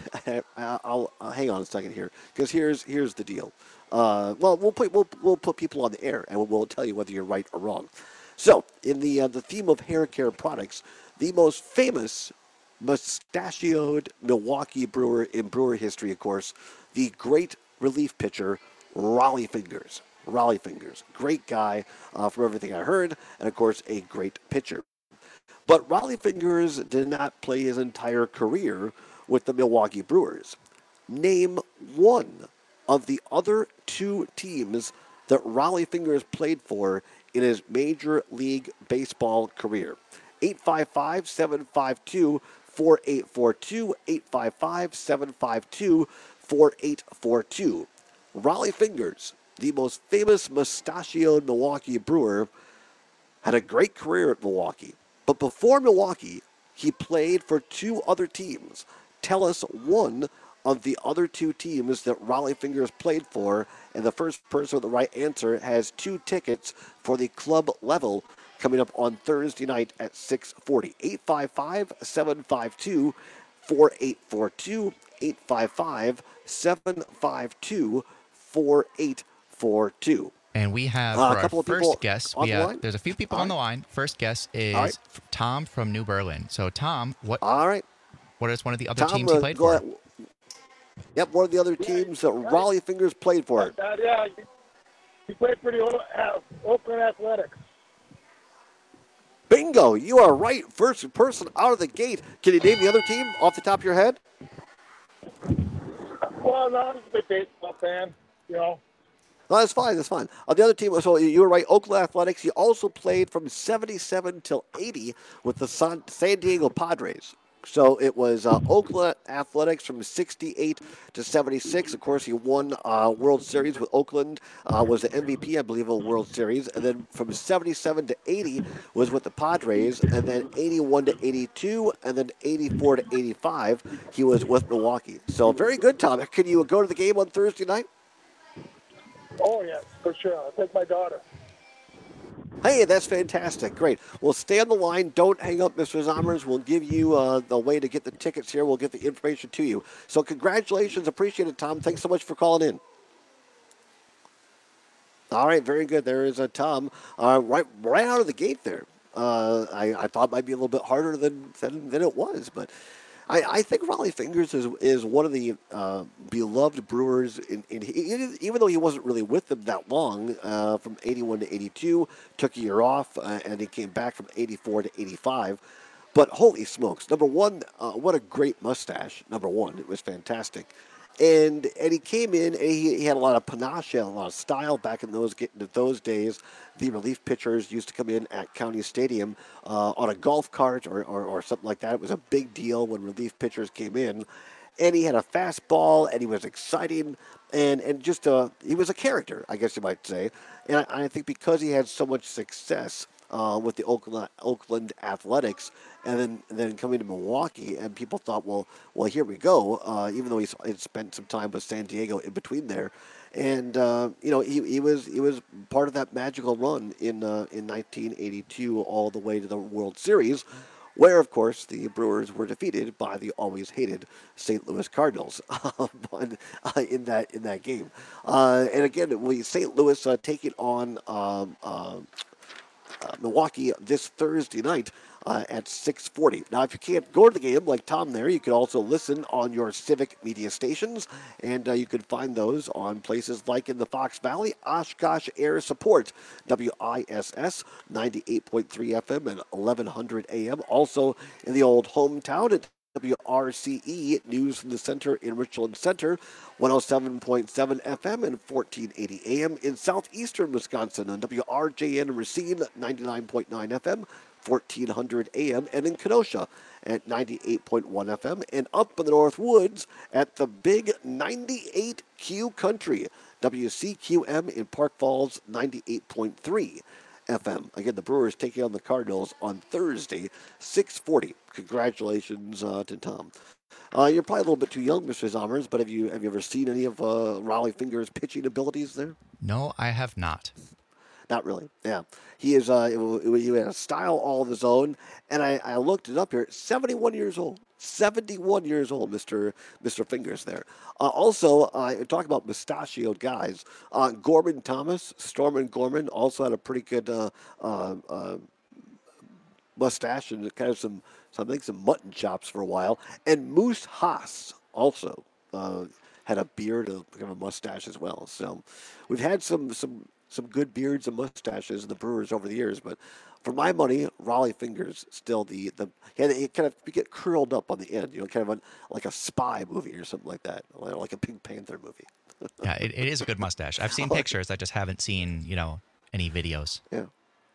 I'll, I'll hang on a second here, because here's here's the deal. Uh, well, we'll put we'll we'll put people on the air, and we'll, we'll tell you whether you're right or wrong. So, in the uh, the theme of hair care products, the most famous mustachioed Milwaukee Brewer in Brewer history, of course, the great relief pitcher Rollie Fingers. Rollie Fingers, great guy uh, from everything I heard, and of course, a great pitcher. But Rollie Fingers did not play his entire career with the Milwaukee Brewers. Name one of the other two teams that Rollie Fingers played for in his Major League Baseball career. eight five five, seven five two, four eight four two, eight five five, seven five two, four eight four two. Rollie Fingers, the most famous mustachioed Milwaukee Brewer, had a great career at Milwaukee. But before Milwaukee, he played for two other teams. Tell us one of the other two teams that Rollie Fingers played for, and the first person with the right answer has two tickets for the club level coming up on Thursday night at six forty. eight five five, seven five two, four eight four two, eight five five, seven five two, four eight four two. And we have Uh, a for couple our of people first guest, on we the have, line? there's a few people All on the right. line. First guest is All right. f- Tom from New Berlin. So Tom, what? All right. What is one of the other Tom, teams he uh, played go for? ahead. Yep, one of the other teams that Rollie Fingers played for. Uh, yeah, he, he played for the uh, Oakland Athletics. Bingo, you are right. First person out of the gate. Can you name the other team off the top of your head? Well, no, I'm a big baseball fan, you know. No, that's fine. That's fine. Uh, the other team, so you were right, Oakland Athletics. He also played from seventy-seven till eighty with the San, San Diego Padres. So it was uh, Oakland Athletics from sixty-eight to seventy-six. Of course, he won uh, World Series with Oakland, uh, was the M V P, I believe, of the World Series. And then from seventy-seven to eighty was with the Padres. And then eighty-one to eighty-two, and then eighty-four to eighty-five, he was with Milwaukee. So very good, Tom. Can you go to the game on Thursday night? Oh, yes, for sure. I'll take my daughter. Hey, that's fantastic. Great. Well, stay on the line. Don't hang up, Mister Zommers. We'll give you uh, the way to get the tickets here. We'll get the information to you. So congratulations. Appreciate it, Tom. Thanks so much for calling in. All right, very good. There is a Tom uh, right right out of the gate there. Uh, I, I thought it might be a little bit harder than than, than it was, but I, I think Raleigh Fingers is is one of the uh, beloved Brewers. In, in even though he wasn't really with them that long, uh, from eighty-one to eighty-two, took a year off, uh, and he came back from eighty-four to eighty-five. But holy smokes! Number one, uh, what a great mustache! Number one, it was fantastic. And and he came in, and he, he had a lot of panache, he had a lot of style back in those those days. The relief pitchers used to come in at County Stadium uh, on a golf cart or, or, or something like that. It was a big deal when relief pitchers came in. And he had a fastball, and he was exciting, and, and just a, he was a character, I guess you might say. And I, I think because he had so much success uh, with the Oakland, Oakland Athletics, and then and then coming to Milwaukee, and people thought, well, well, here we go. Uh, even though he's he'd spent some time with San Diego in between there, and uh, you know he, he was he was part of that magical run in uh, in nineteen eighty-two all the way to the World Series, where of course the Brewers were defeated by the always hated Saint Louis Cardinals in that in that game. Uh, and again, we Saint Louis uh, taking on um, uh, uh, Milwaukee this Thursday night. Uh, at six forty. Now, if you can't go to the game like Tom there, you can also listen on your Civic media stations, and uh, you can find those on places like in the Fox Valley, Oshkosh Air Support, W I S S, ninety-eight point three F M and eleven hundred A M. Also in the old hometown at W R C E, News from the Center in Richland Center, one oh seven point seven F M and fourteen eighty A M. In southeastern Wisconsin on W R J N Racine, ninety-nine point nine F M, fourteen hundred A M, and in Kenosha at ninety-eight point one F M, and up in the North Woods at the big ninety-eight Q Country, W C Q M in Park Falls, ninety-eight point three F M. Again, the Brewers taking on the Cardinals on Thursday, six forty. Congratulations uh, to Tom. Uh, you're probably a little bit too young, Mister Zommers, but have you have you ever seen any of uh, Raleigh Fingers' pitching abilities there? No, I have not. Not really. Yeah, he is. Uh, he had a style all of his own, and I, I looked it up here. seventy-one years old. seventy-one years old, Mister Mister Fingers there. Uh, also, uh, talk about mustachioed guys. Uh, Gorman Thomas, Stormin Gorman, also had a pretty good uh, uh, uh, mustache and kind of some, some, I think some mutton chops for a while. And Moose Haas also uh, had a beard, a kind of a mustache as well. So we've had some some. some good beards and mustaches in the Brewers over the years, but for my money, Raleigh Fingers still the the yeah, they kind of get curled up on the end, you know, kind of a, like a spy movie or something like that, like a Pink Panther movie. Yeah, it, it is a good mustache. I've seen pictures, I just haven't seen, you know, any videos. Yeah.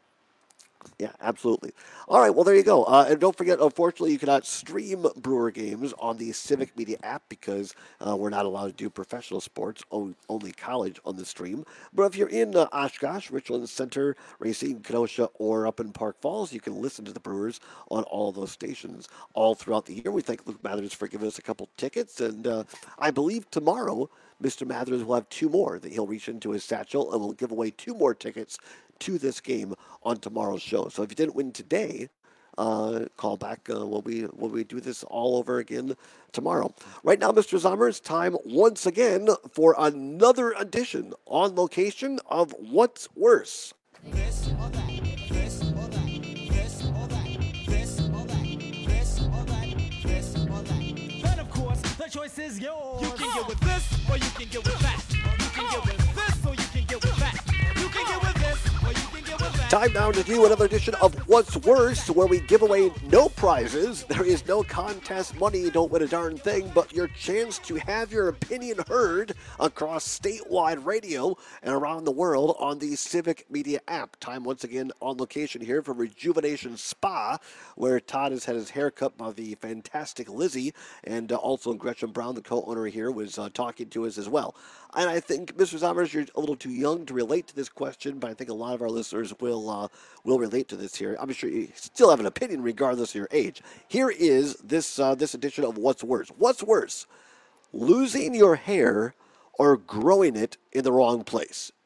Yeah, absolutely. All right, well, there you go. Uh, and don't forget, unfortunately, you cannot stream Brewer games on the Civic Media app because uh, we're not allowed to do professional sports, only college on the stream. But if you're in uh, Oshkosh, Richland Center, Racine, Kenosha, or up in Park Falls, you can listen to the Brewers on all those stations all throughout the year. We thank Luke Mathers for giving us a couple tickets, and uh, I believe tomorrow Mister Mathers will have two more that he'll reach into his satchel, and we'll give away two more tickets to this game on tomorrow's show. So if you didn't win today, uh, call back uh, when we when we do this all over again tomorrow. Right now, Mister Zommer, it's time once again for another edition on location of What's Worse. This or that, this or that, this or that, this or that, this or that, this or that. Then of course, the choice is yours. You can get with this or you can get with that. You can get with this or you can get with that. You can get with this or you can get with that. Time now to do another edition of What's Worse, where we give away no prizes. There is no contest money. You don't win a darn thing, but your chance to have your opinion heard across statewide radio and around the world on the Civic Media app. Time once again on location here from Rejuvenation Spa, where Todd has had his hair cut by the fantastic Lizzie, and uh, also Gretchen Brown, the co-owner here, was uh, talking to us as well. And I think, Mister Zommers, you're a little too young to relate to this question, but I think a lot of our listeners will uh, will relate to this here. I'm sure you still have an opinion regardless of your age. Here is this uh, this edition of What's Worse. What's worse, losing your hair or growing it in the wrong place?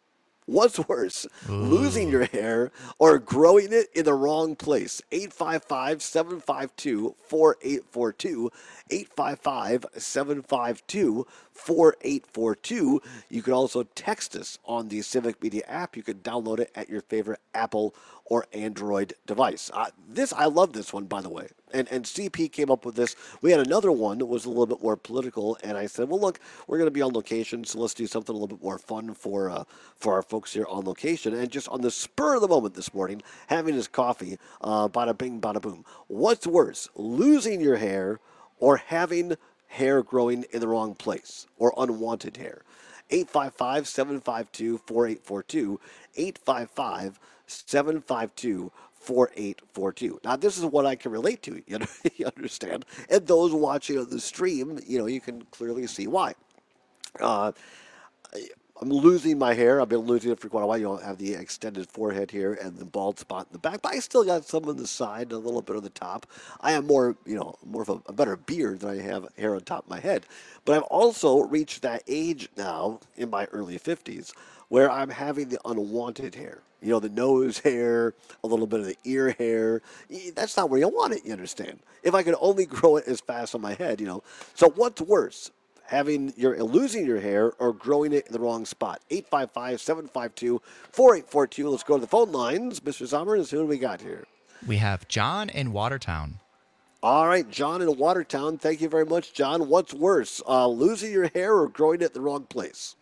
What's worse, Ooh. losing your hair or growing it in the wrong place? eight five five, seven five two, four eight four two. eight five five, seven five two, four eight four two. You can also text us on the Civic Media app. You can download it at your favorite Apple or Android device. Uh, this I love this one, by the way. And and C P came up with this. We had another one that was a little bit more political, and I said, well, look, we're going to be on location, so let's do something a little bit more fun for uh, for our folks here on location. And just on the spur of the moment this morning, having his coffee, uh, bada bing, bada boom. What's worse, losing your hair or having hair growing in the wrong place or unwanted hair? eight five five, seven five two, four eight four two, eight five five, seven five two, four eight four two. Now, this is what I can relate to, you, know, you understand? And those watching on the stream, you know, you can clearly see why. Uh, I'm losing my hair. I've been losing it for quite a while. You know, I have the extended forehead here and the bald spot in the back, but I still got some on the side, a little bit on the top. I have more, you know, more of a, a better beard than I have hair on top of my head. But I've also reached that age now in my early fifties where I'm having the unwanted hair. You know, the nose hair, a little bit of the ear hair. That's not where you want it, you understand? If I could only grow it as fast on my head, you know. So what's worse? Having your losing your hair or growing it in the wrong spot? eight five five, seven five two, four eight four two. Let's go to the phone lines. Mister Summers, who do we got here? We have John in Watertown. All right, John in Watertown. Thank you very much, John. What's worse, uh, losing your hair or growing it in the wrong place?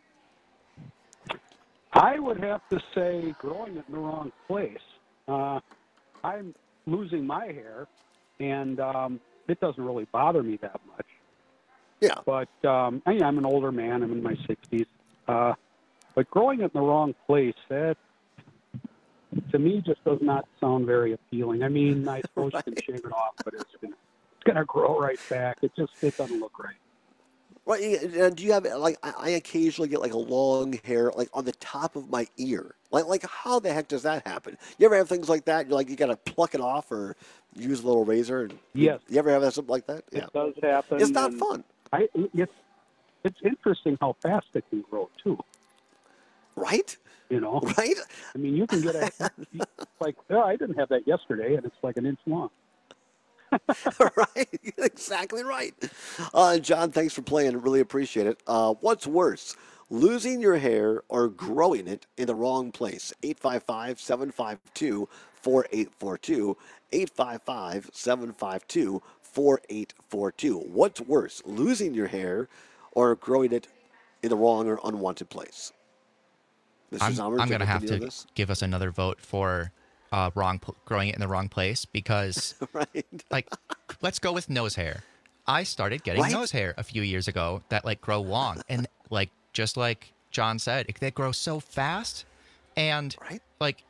I would have to say growing it in the wrong place. Uh, I'm losing my hair, and um, it doesn't really bother me that much. Yeah. But um, I mean, I'm an older man. I'm in my sixties. Uh, but growing it in the wrong place, that to me just does not sound very appealing. I mean, I suppose right. you can shave it off, but it's gonna it's gonna grow right back. It just it doesn't look right. Right, and do you have, like, I occasionally get, like, a long hair, like, on the top of my ear. Like, like how the heck does that happen? You ever have things like that? You're like, you got to pluck it off or use a little razor? And yes. You, you ever have something like that? It yeah. does happen. It's not fun. I, it's, it's interesting how fast it can grow, too. Right? You know? Right? I mean, you can get a, like, oh, I didn't have that yesterday, and it's like an inch long. Right, exactly right. Uh, John, thanks for playing. Really appreciate it. Uh, what's worse, losing your hair or growing it in the wrong place? eight five five, seven five two, four eight four two. eight five five, seven five two, four eight four two. What's worse, losing your hair or growing it in the wrong or unwanted place? Mister I'm, Zommers, I'm going to have to this? give us another vote for Uh, wrong, growing it in the wrong place because, right. like, let's go with nose hair. I started getting right? nose hair a few years ago that like grow long, and like just like John said, it, they grow so fast, and right? like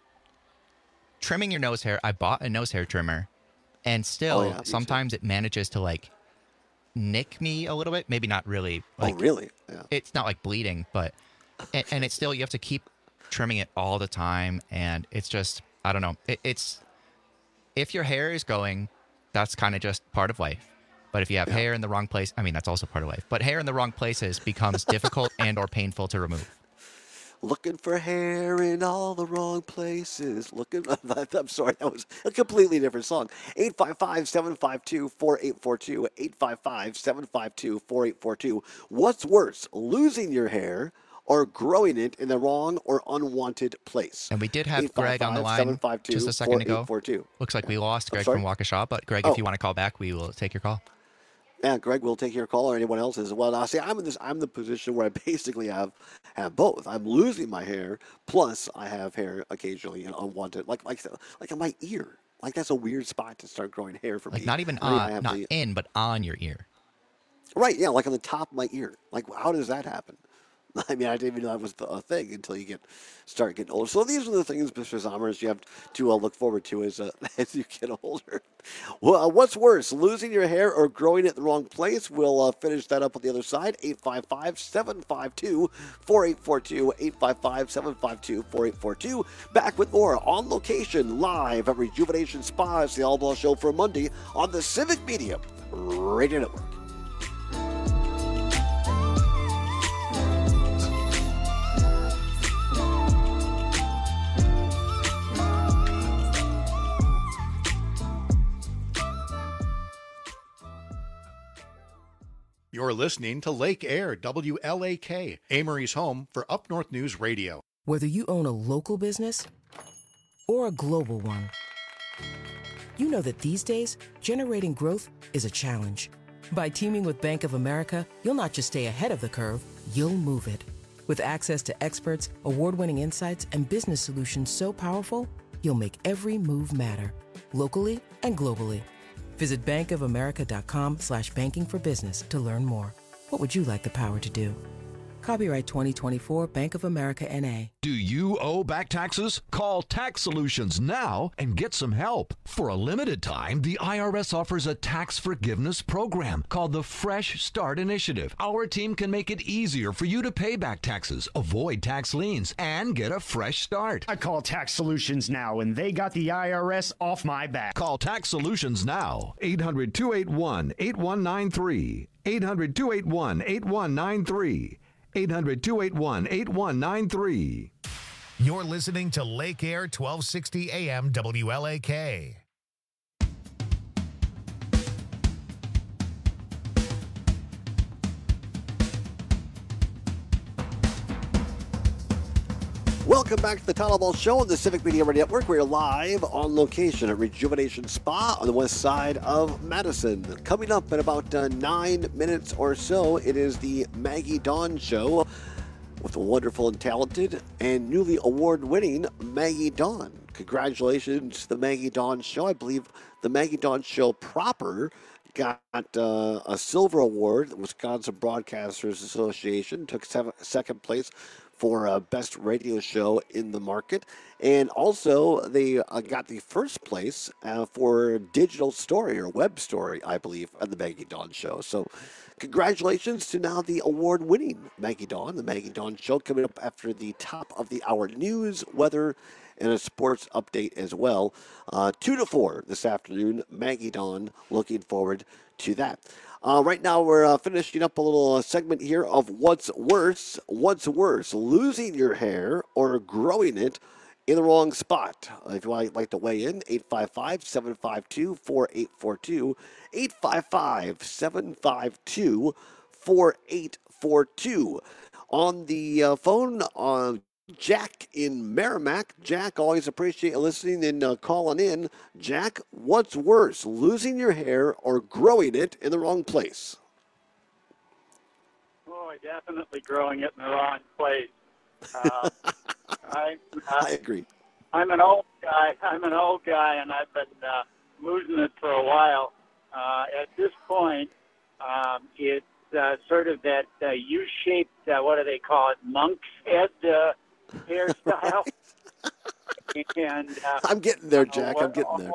trimming your nose hair. I bought a nose hair trimmer, and still oh, yeah, sometimes too. it manages to like nick me a little bit. Maybe not really. Like, oh, really? Yeah. It's not like bleeding, but and, and it's still you have to keep trimming it all the time, and it's just. I don't know. It, it's if your hair is going, that's kind of just part of life. But if you have yeah. hair in the wrong place, I mean, that's also part of life. But hair in the wrong places becomes difficult and or painful to remove. Looking for hair in all the wrong places. Looking, I'm sorry, that was a completely different song. eight five five, seven five two, four eight four two. eight five five, seven five two, four eight four two. What's worse, losing your hair or growing it in the wrong or unwanted place? And we did have Greg on the line just a second ago. Looks like we lost Greg from Waukesha, but Greg, oh. if you want to call back, we will take your call. Yeah, Greg will take your call or anyone else's as well. Now, see, I'm in this. I'm in the position where I basically have have both. I'm losing my hair, plus I have hair occasionally and unwanted, like like like in my ear. Like that's a weird spot to start growing hair for like me. Like not even I on, not the, in, but on your ear. Right? Yeah, like on the top of my ear. Like how does that happen? I mean, I didn't even know that was a thing until you get start getting older. So these are the things, Mister Zommers, you have to uh, look forward to as uh, as you get older. Well, uh, what's worse, losing your hair or growing it in the wrong place? We'll uh, finish that up on the other side. eight five five, seven five two, four eight four two, eight five five, seven five two, four eight four two. Back with more on location, live at Rejuvenation Spa. It's the All Ball Show for Monday on the Civic Media Radio Network. You're listening to Lake Air, W L A K, Amory's home for Up North News Radio. Whether you own a local business or a global one, you know that these days, generating growth is a challenge. By teaming with Bank of America, you'll not just stay ahead of the curve, you'll move it. With access to experts, award-winning insights, and business solutions so powerful, you'll make every move matter, locally and globally. Visit bankofamerica.com slash banking for business to learn more. What would you like the power to do? Copyright twenty twenty-four Bank of America N A. Do you owe back taxes? Call Tax Solutions now and get some help. For a limited time, the I R S offers a tax forgiveness program called the Fresh Start Initiative. Our team can make it easier for you to pay back taxes, avoid tax liens, and get a fresh start. I call Tax Solutions now, and they got the I R S off my back. Call Tax Solutions now. eight hundred, two eight one, eight one nine three. eight hundred, two eight one, eight one nine three. eight hundred, two eight one, eight one nine three. You're listening to Lake Air twelve sixty A M W L A K. Welcome back to the Tyler Ball Show on the Civic Media Radio Network. We're live on location at Rejuvenation Spa on the west side of Madison. Coming up in about uh, nine minutes or so, it is the Maggie Dawn Show with the wonderful and talented and newly award-winning Maggie Dawn. Congratulations to the Maggie Dawn Show. I believe the Maggie Dawn Show proper got uh, a silver award. The Wisconsin Broadcasters Association took seven, second place for uh, best radio show in the market. And also, they uh, got the first place uh, for digital story or web story, I believe, at the Maggie Dawn Show. So congratulations to now the award-winning Maggie Dawn, the Maggie Dawn Show, coming up after the top of the hour news, weather, and a sports update as well. Uh, two to four this afternoon, Maggie Dawn, looking forward to that. Uh, right now, we're uh, finishing up a little uh, segment here of What's Worse. What's worse, losing your hair or growing it in the wrong spot? Uh, if you would like to weigh in, eight five five, seven five two, four eight four two, eight five five, seven five two, four eight four two. On the uh, phone, uh, Jack in Merrimack. Jack, always appreciate you listening and uh, calling in. Jack, what's worse, losing your hair or growing it in the wrong place? Oh, definitely growing it in the wrong place. Uh, I, uh, I agree. I'm an old guy. I'm an old guy, and I've been uh, losing it for a while. Uh, at this point, um, it's uh, sort of that uh, U-shaped, uh, what do they call it, monk's head uh, hairstyle. and uh, I'm getting there, Jack. I'm getting there.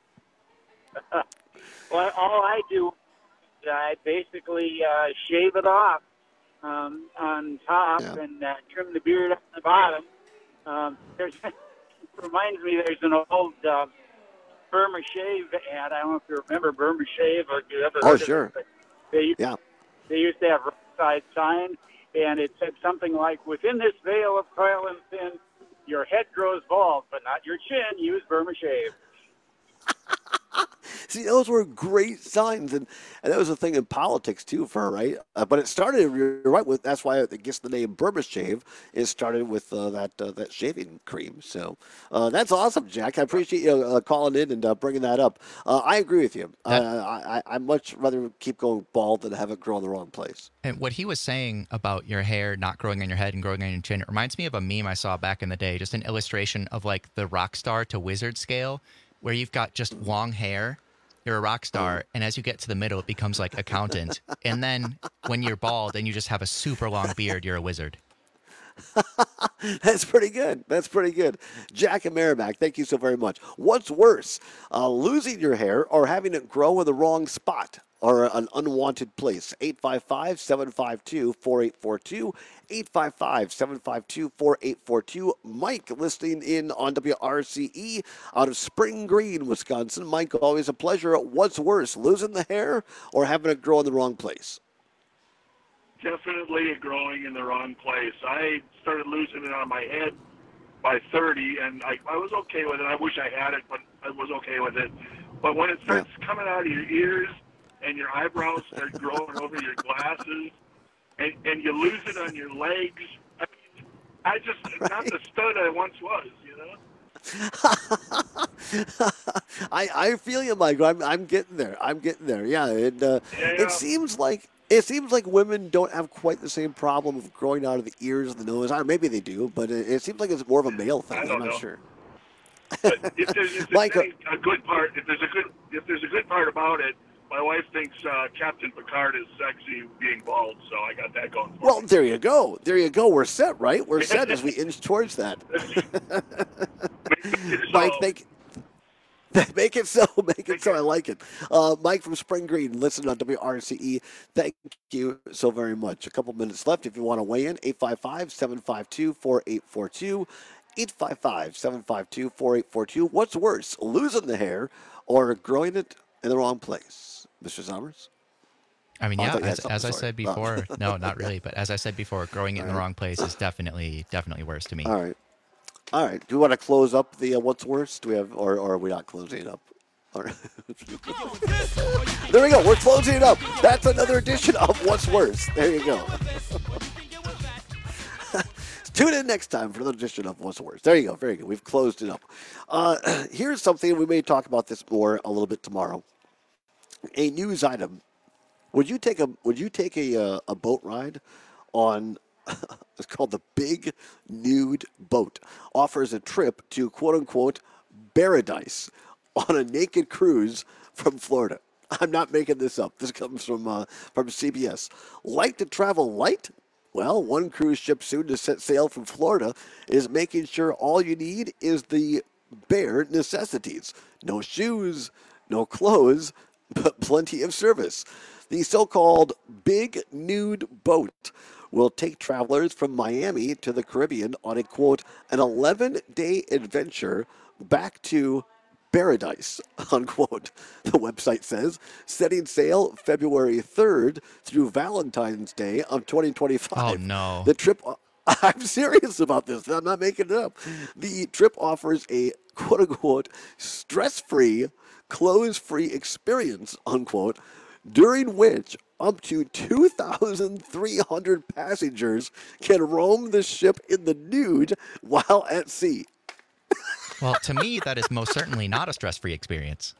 Well, all I do is I basically uh, shave it off um, on top yeah. and uh, trim the beard on the bottom. Um, there's reminds me there's an old uh, Burma Shave ad. I don't know if you remember Burma Shave or if you ever oh, heard sure. of it. They used, yeah. they used to have roadside signs, and it said something like, within this veil of toil and sin, your head grows bald, but not your chin. Use Burma Shave. See, those were great signs, and, and that was a thing in politics too, for right. Uh, but it started. You're right with that's why it gets the name Burma Shave. It started with uh, that uh, that shaving cream. So uh, that's awesome, Jack. I appreciate you uh, calling in and uh, bringing that up. Uh, I agree with you. Uh, I I much rather keep going bald than have it grow in the wrong place. And what he was saying about your hair not growing on your head and growing on your chin, it reminds me of a meme I saw back in the day. Just an illustration of like the rock star to wizard scale, where you've got just long hair. You're a rock star, and as you get to the middle, it becomes like accountant. And then when you're bald and you just have a super long beard, you're a wizard. That's pretty good. That's pretty good. Jack and Merrimack, thank you so very much. What's worse, uh, losing your hair or having it grow in the wrong spot or an unwanted place? eight five five, seven five two, four eight four two, eight five five, seven five two, four eight four two. Mike listening in on W R C E out of Spring Green, Wisconsin. Mike, always a pleasure. What's worse, losing the hair or having it grow in the wrong place? Definitely growing in the wrong place. I started losing it on my head by thirty, and I, I was okay with it. I wish I had it, but I was okay with it. But when it starts yeah. coming out of your ears and your eyebrows start growing over your glasses, and, and you lose it on your legs. I mean, I just, right. not the stud I once was, you know? I I feel you, Mike. I'm I'm getting there. I'm getting there. Yeah, and uh, yeah, yeah. it seems like it seems like women don't have quite the same problem of growing out of the ears and the nose. I, maybe they do, but it, it seems like it's more of a male thing. I don't I'm not know. sure. But if there's, if Mike, there's a good part, if there's a good if there's a good part about it, my wife thinks uh, Captain Picard is sexy being bald, so I got that going for well, me. there you go. There you go. We're set, right? We're set as we inch towards that. Mike, thank Make it so. Make it so. I like it. Uh, Mike from Spring Green, listen on W R C E. Thank you so very much. A couple minutes left. If you want to weigh in, eight five five, seven five two, four eight four two. eight five five, seven five two, four eight four two. What's worse, losing the hair or growing it in the wrong place? Mister Sommers? I mean, Oh, I yeah, thought you had as, something, as I sorry. said Oh. before, no, not really, but as I said before, growing it in the All right. wrong place is definitely, definitely worse to me. All right. All right. Do we want to close up the uh, what's worse? Do we have, or, or are we not closing it up? All right. There we go. We're closing it up. That's another edition of What's Worse. There you go. Tune in next time for another edition of What's Worse. There you go. Very good. We've closed it up. Uh, here's something. We may talk about this more a little bit tomorrow. A news item. Would you take a Would you take a uh, a boat ride on? It's called the Big Nude Boat. Offers a trip to quote unquote paradise on a naked cruise from Florida. I'm not making this up. This comes from uh, from C B S. Like to travel light? Well, one cruise ship soon to set sail from Florida is making sure all you need is the bare necessities. No shoes, no clothes, but plenty of service. The so-called Big Nude Boat will take travelers from Miami to the Caribbean on a, quote, an eleven-day adventure back to paradise, unquote, the website says, setting sail February third through Valentine's Day of twenty twenty-five. Oh, no. The trip, I'm serious about this. I'm not making it up. The trip offers a, quote unquote, stress-free, clothes-free experience, unquote, during which up to two thousand three hundred passengers can roam the ship in the nude while at sea. Well, to me, that is most certainly not a stress-free experience.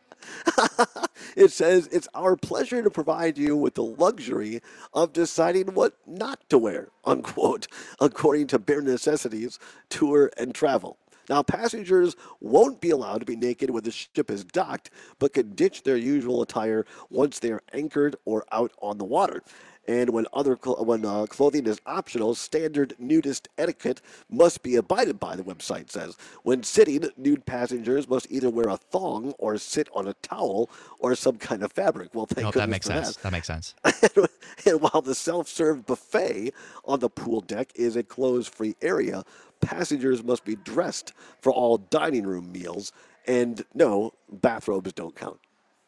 It says, it's our pleasure to provide you with the luxury of deciding what not to wear, unquote, according to Bare Necessities Tour and Travel. Now, passengers won't be allowed to be naked when the ship is docked, but can ditch their usual attire once they are anchored or out on the water. And when other cl- when uh, clothing is optional, standard nudist etiquette must be abided by, the website says. When sitting, nude passengers must either wear a thong or sit on a towel or some kind of fabric. Well, thank No, goodness that makes for sense. that. That makes sense. And while the self-serve buffet on the pool deck is a clothes-free area, passengers must be dressed for all dining room meals. And no, bathrobes don't count.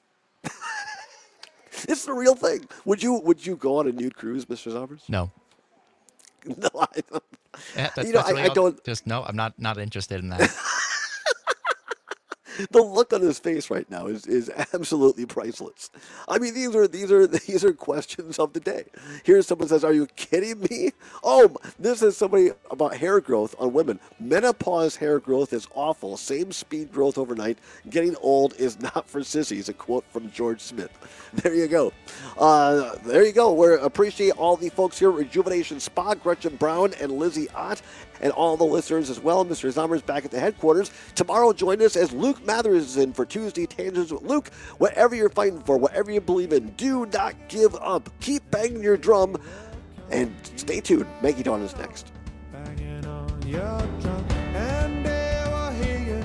It's the real thing. Would you Would you go on a nude cruise, Mister Zombers? No. No, I don't. Yeah, that's, You know, that's I- really I all- don't- Just no, I'm not not interested in that. The look on his face right now is, is absolutely priceless. I mean, these are these are these are questions of the day. Here's someone says, "Are you kidding me?" Oh, this is somebody about hair growth on women. Menopause hair growth is awful. Same speed growth overnight. Getting old is not for sissies. A quote from George Smith. There you go. Uh, there you go. We appreciate all the folks here at Rejuvenation Spa, Gretchen Brown and Lizzie Ott, and all the listeners as well. Mister Zommers back at the headquarters. Tomorrow, join us as Luke Mathers is in for Tuesday Tangents with Luke. Whatever you're fighting for, whatever you believe in, do not give up. Keep banging your drum, and stay tuned. Maggie Dawn is next. Banging on your drum, and they will hear you.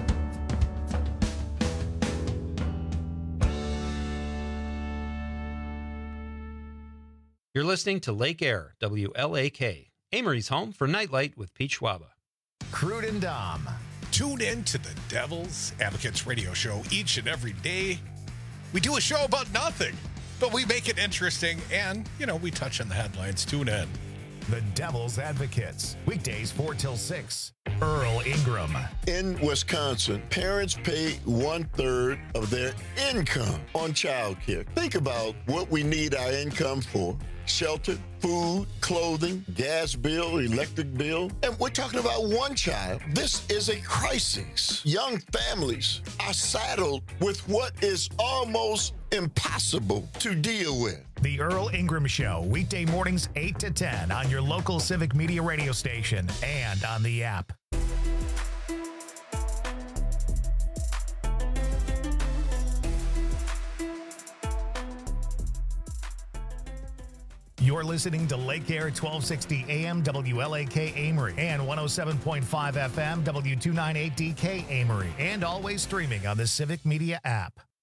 You're listening to Lake Air, W L A K, Amory's home for Nightlight with Pete Schwaba. Crude and Dom. Tune in to the Devil's Advocates radio show each and every day. We do a show about nothing, but we make it interesting and, you know, we touch on the headlines. Tune in. The Devil's Advocates. Weekdays four till six. Earl Ingram. In Wisconsin, parents pay one-third of their income on child care. Think about what we need our income for. Shelter, food, clothing, gas bill, electric bill. And we're talking about one child. This is a crisis. Young families are saddled with what is almost impossible to deal with. The Earl Ingram Show, weekday mornings eight to ten on your local Civic Media radio station and on the app. You're listening to Lake Air twelve sixty A M W L A K Amory and one oh seven point five F M W two ninety-eight D K Amory, and always streaming on the Civic Media app.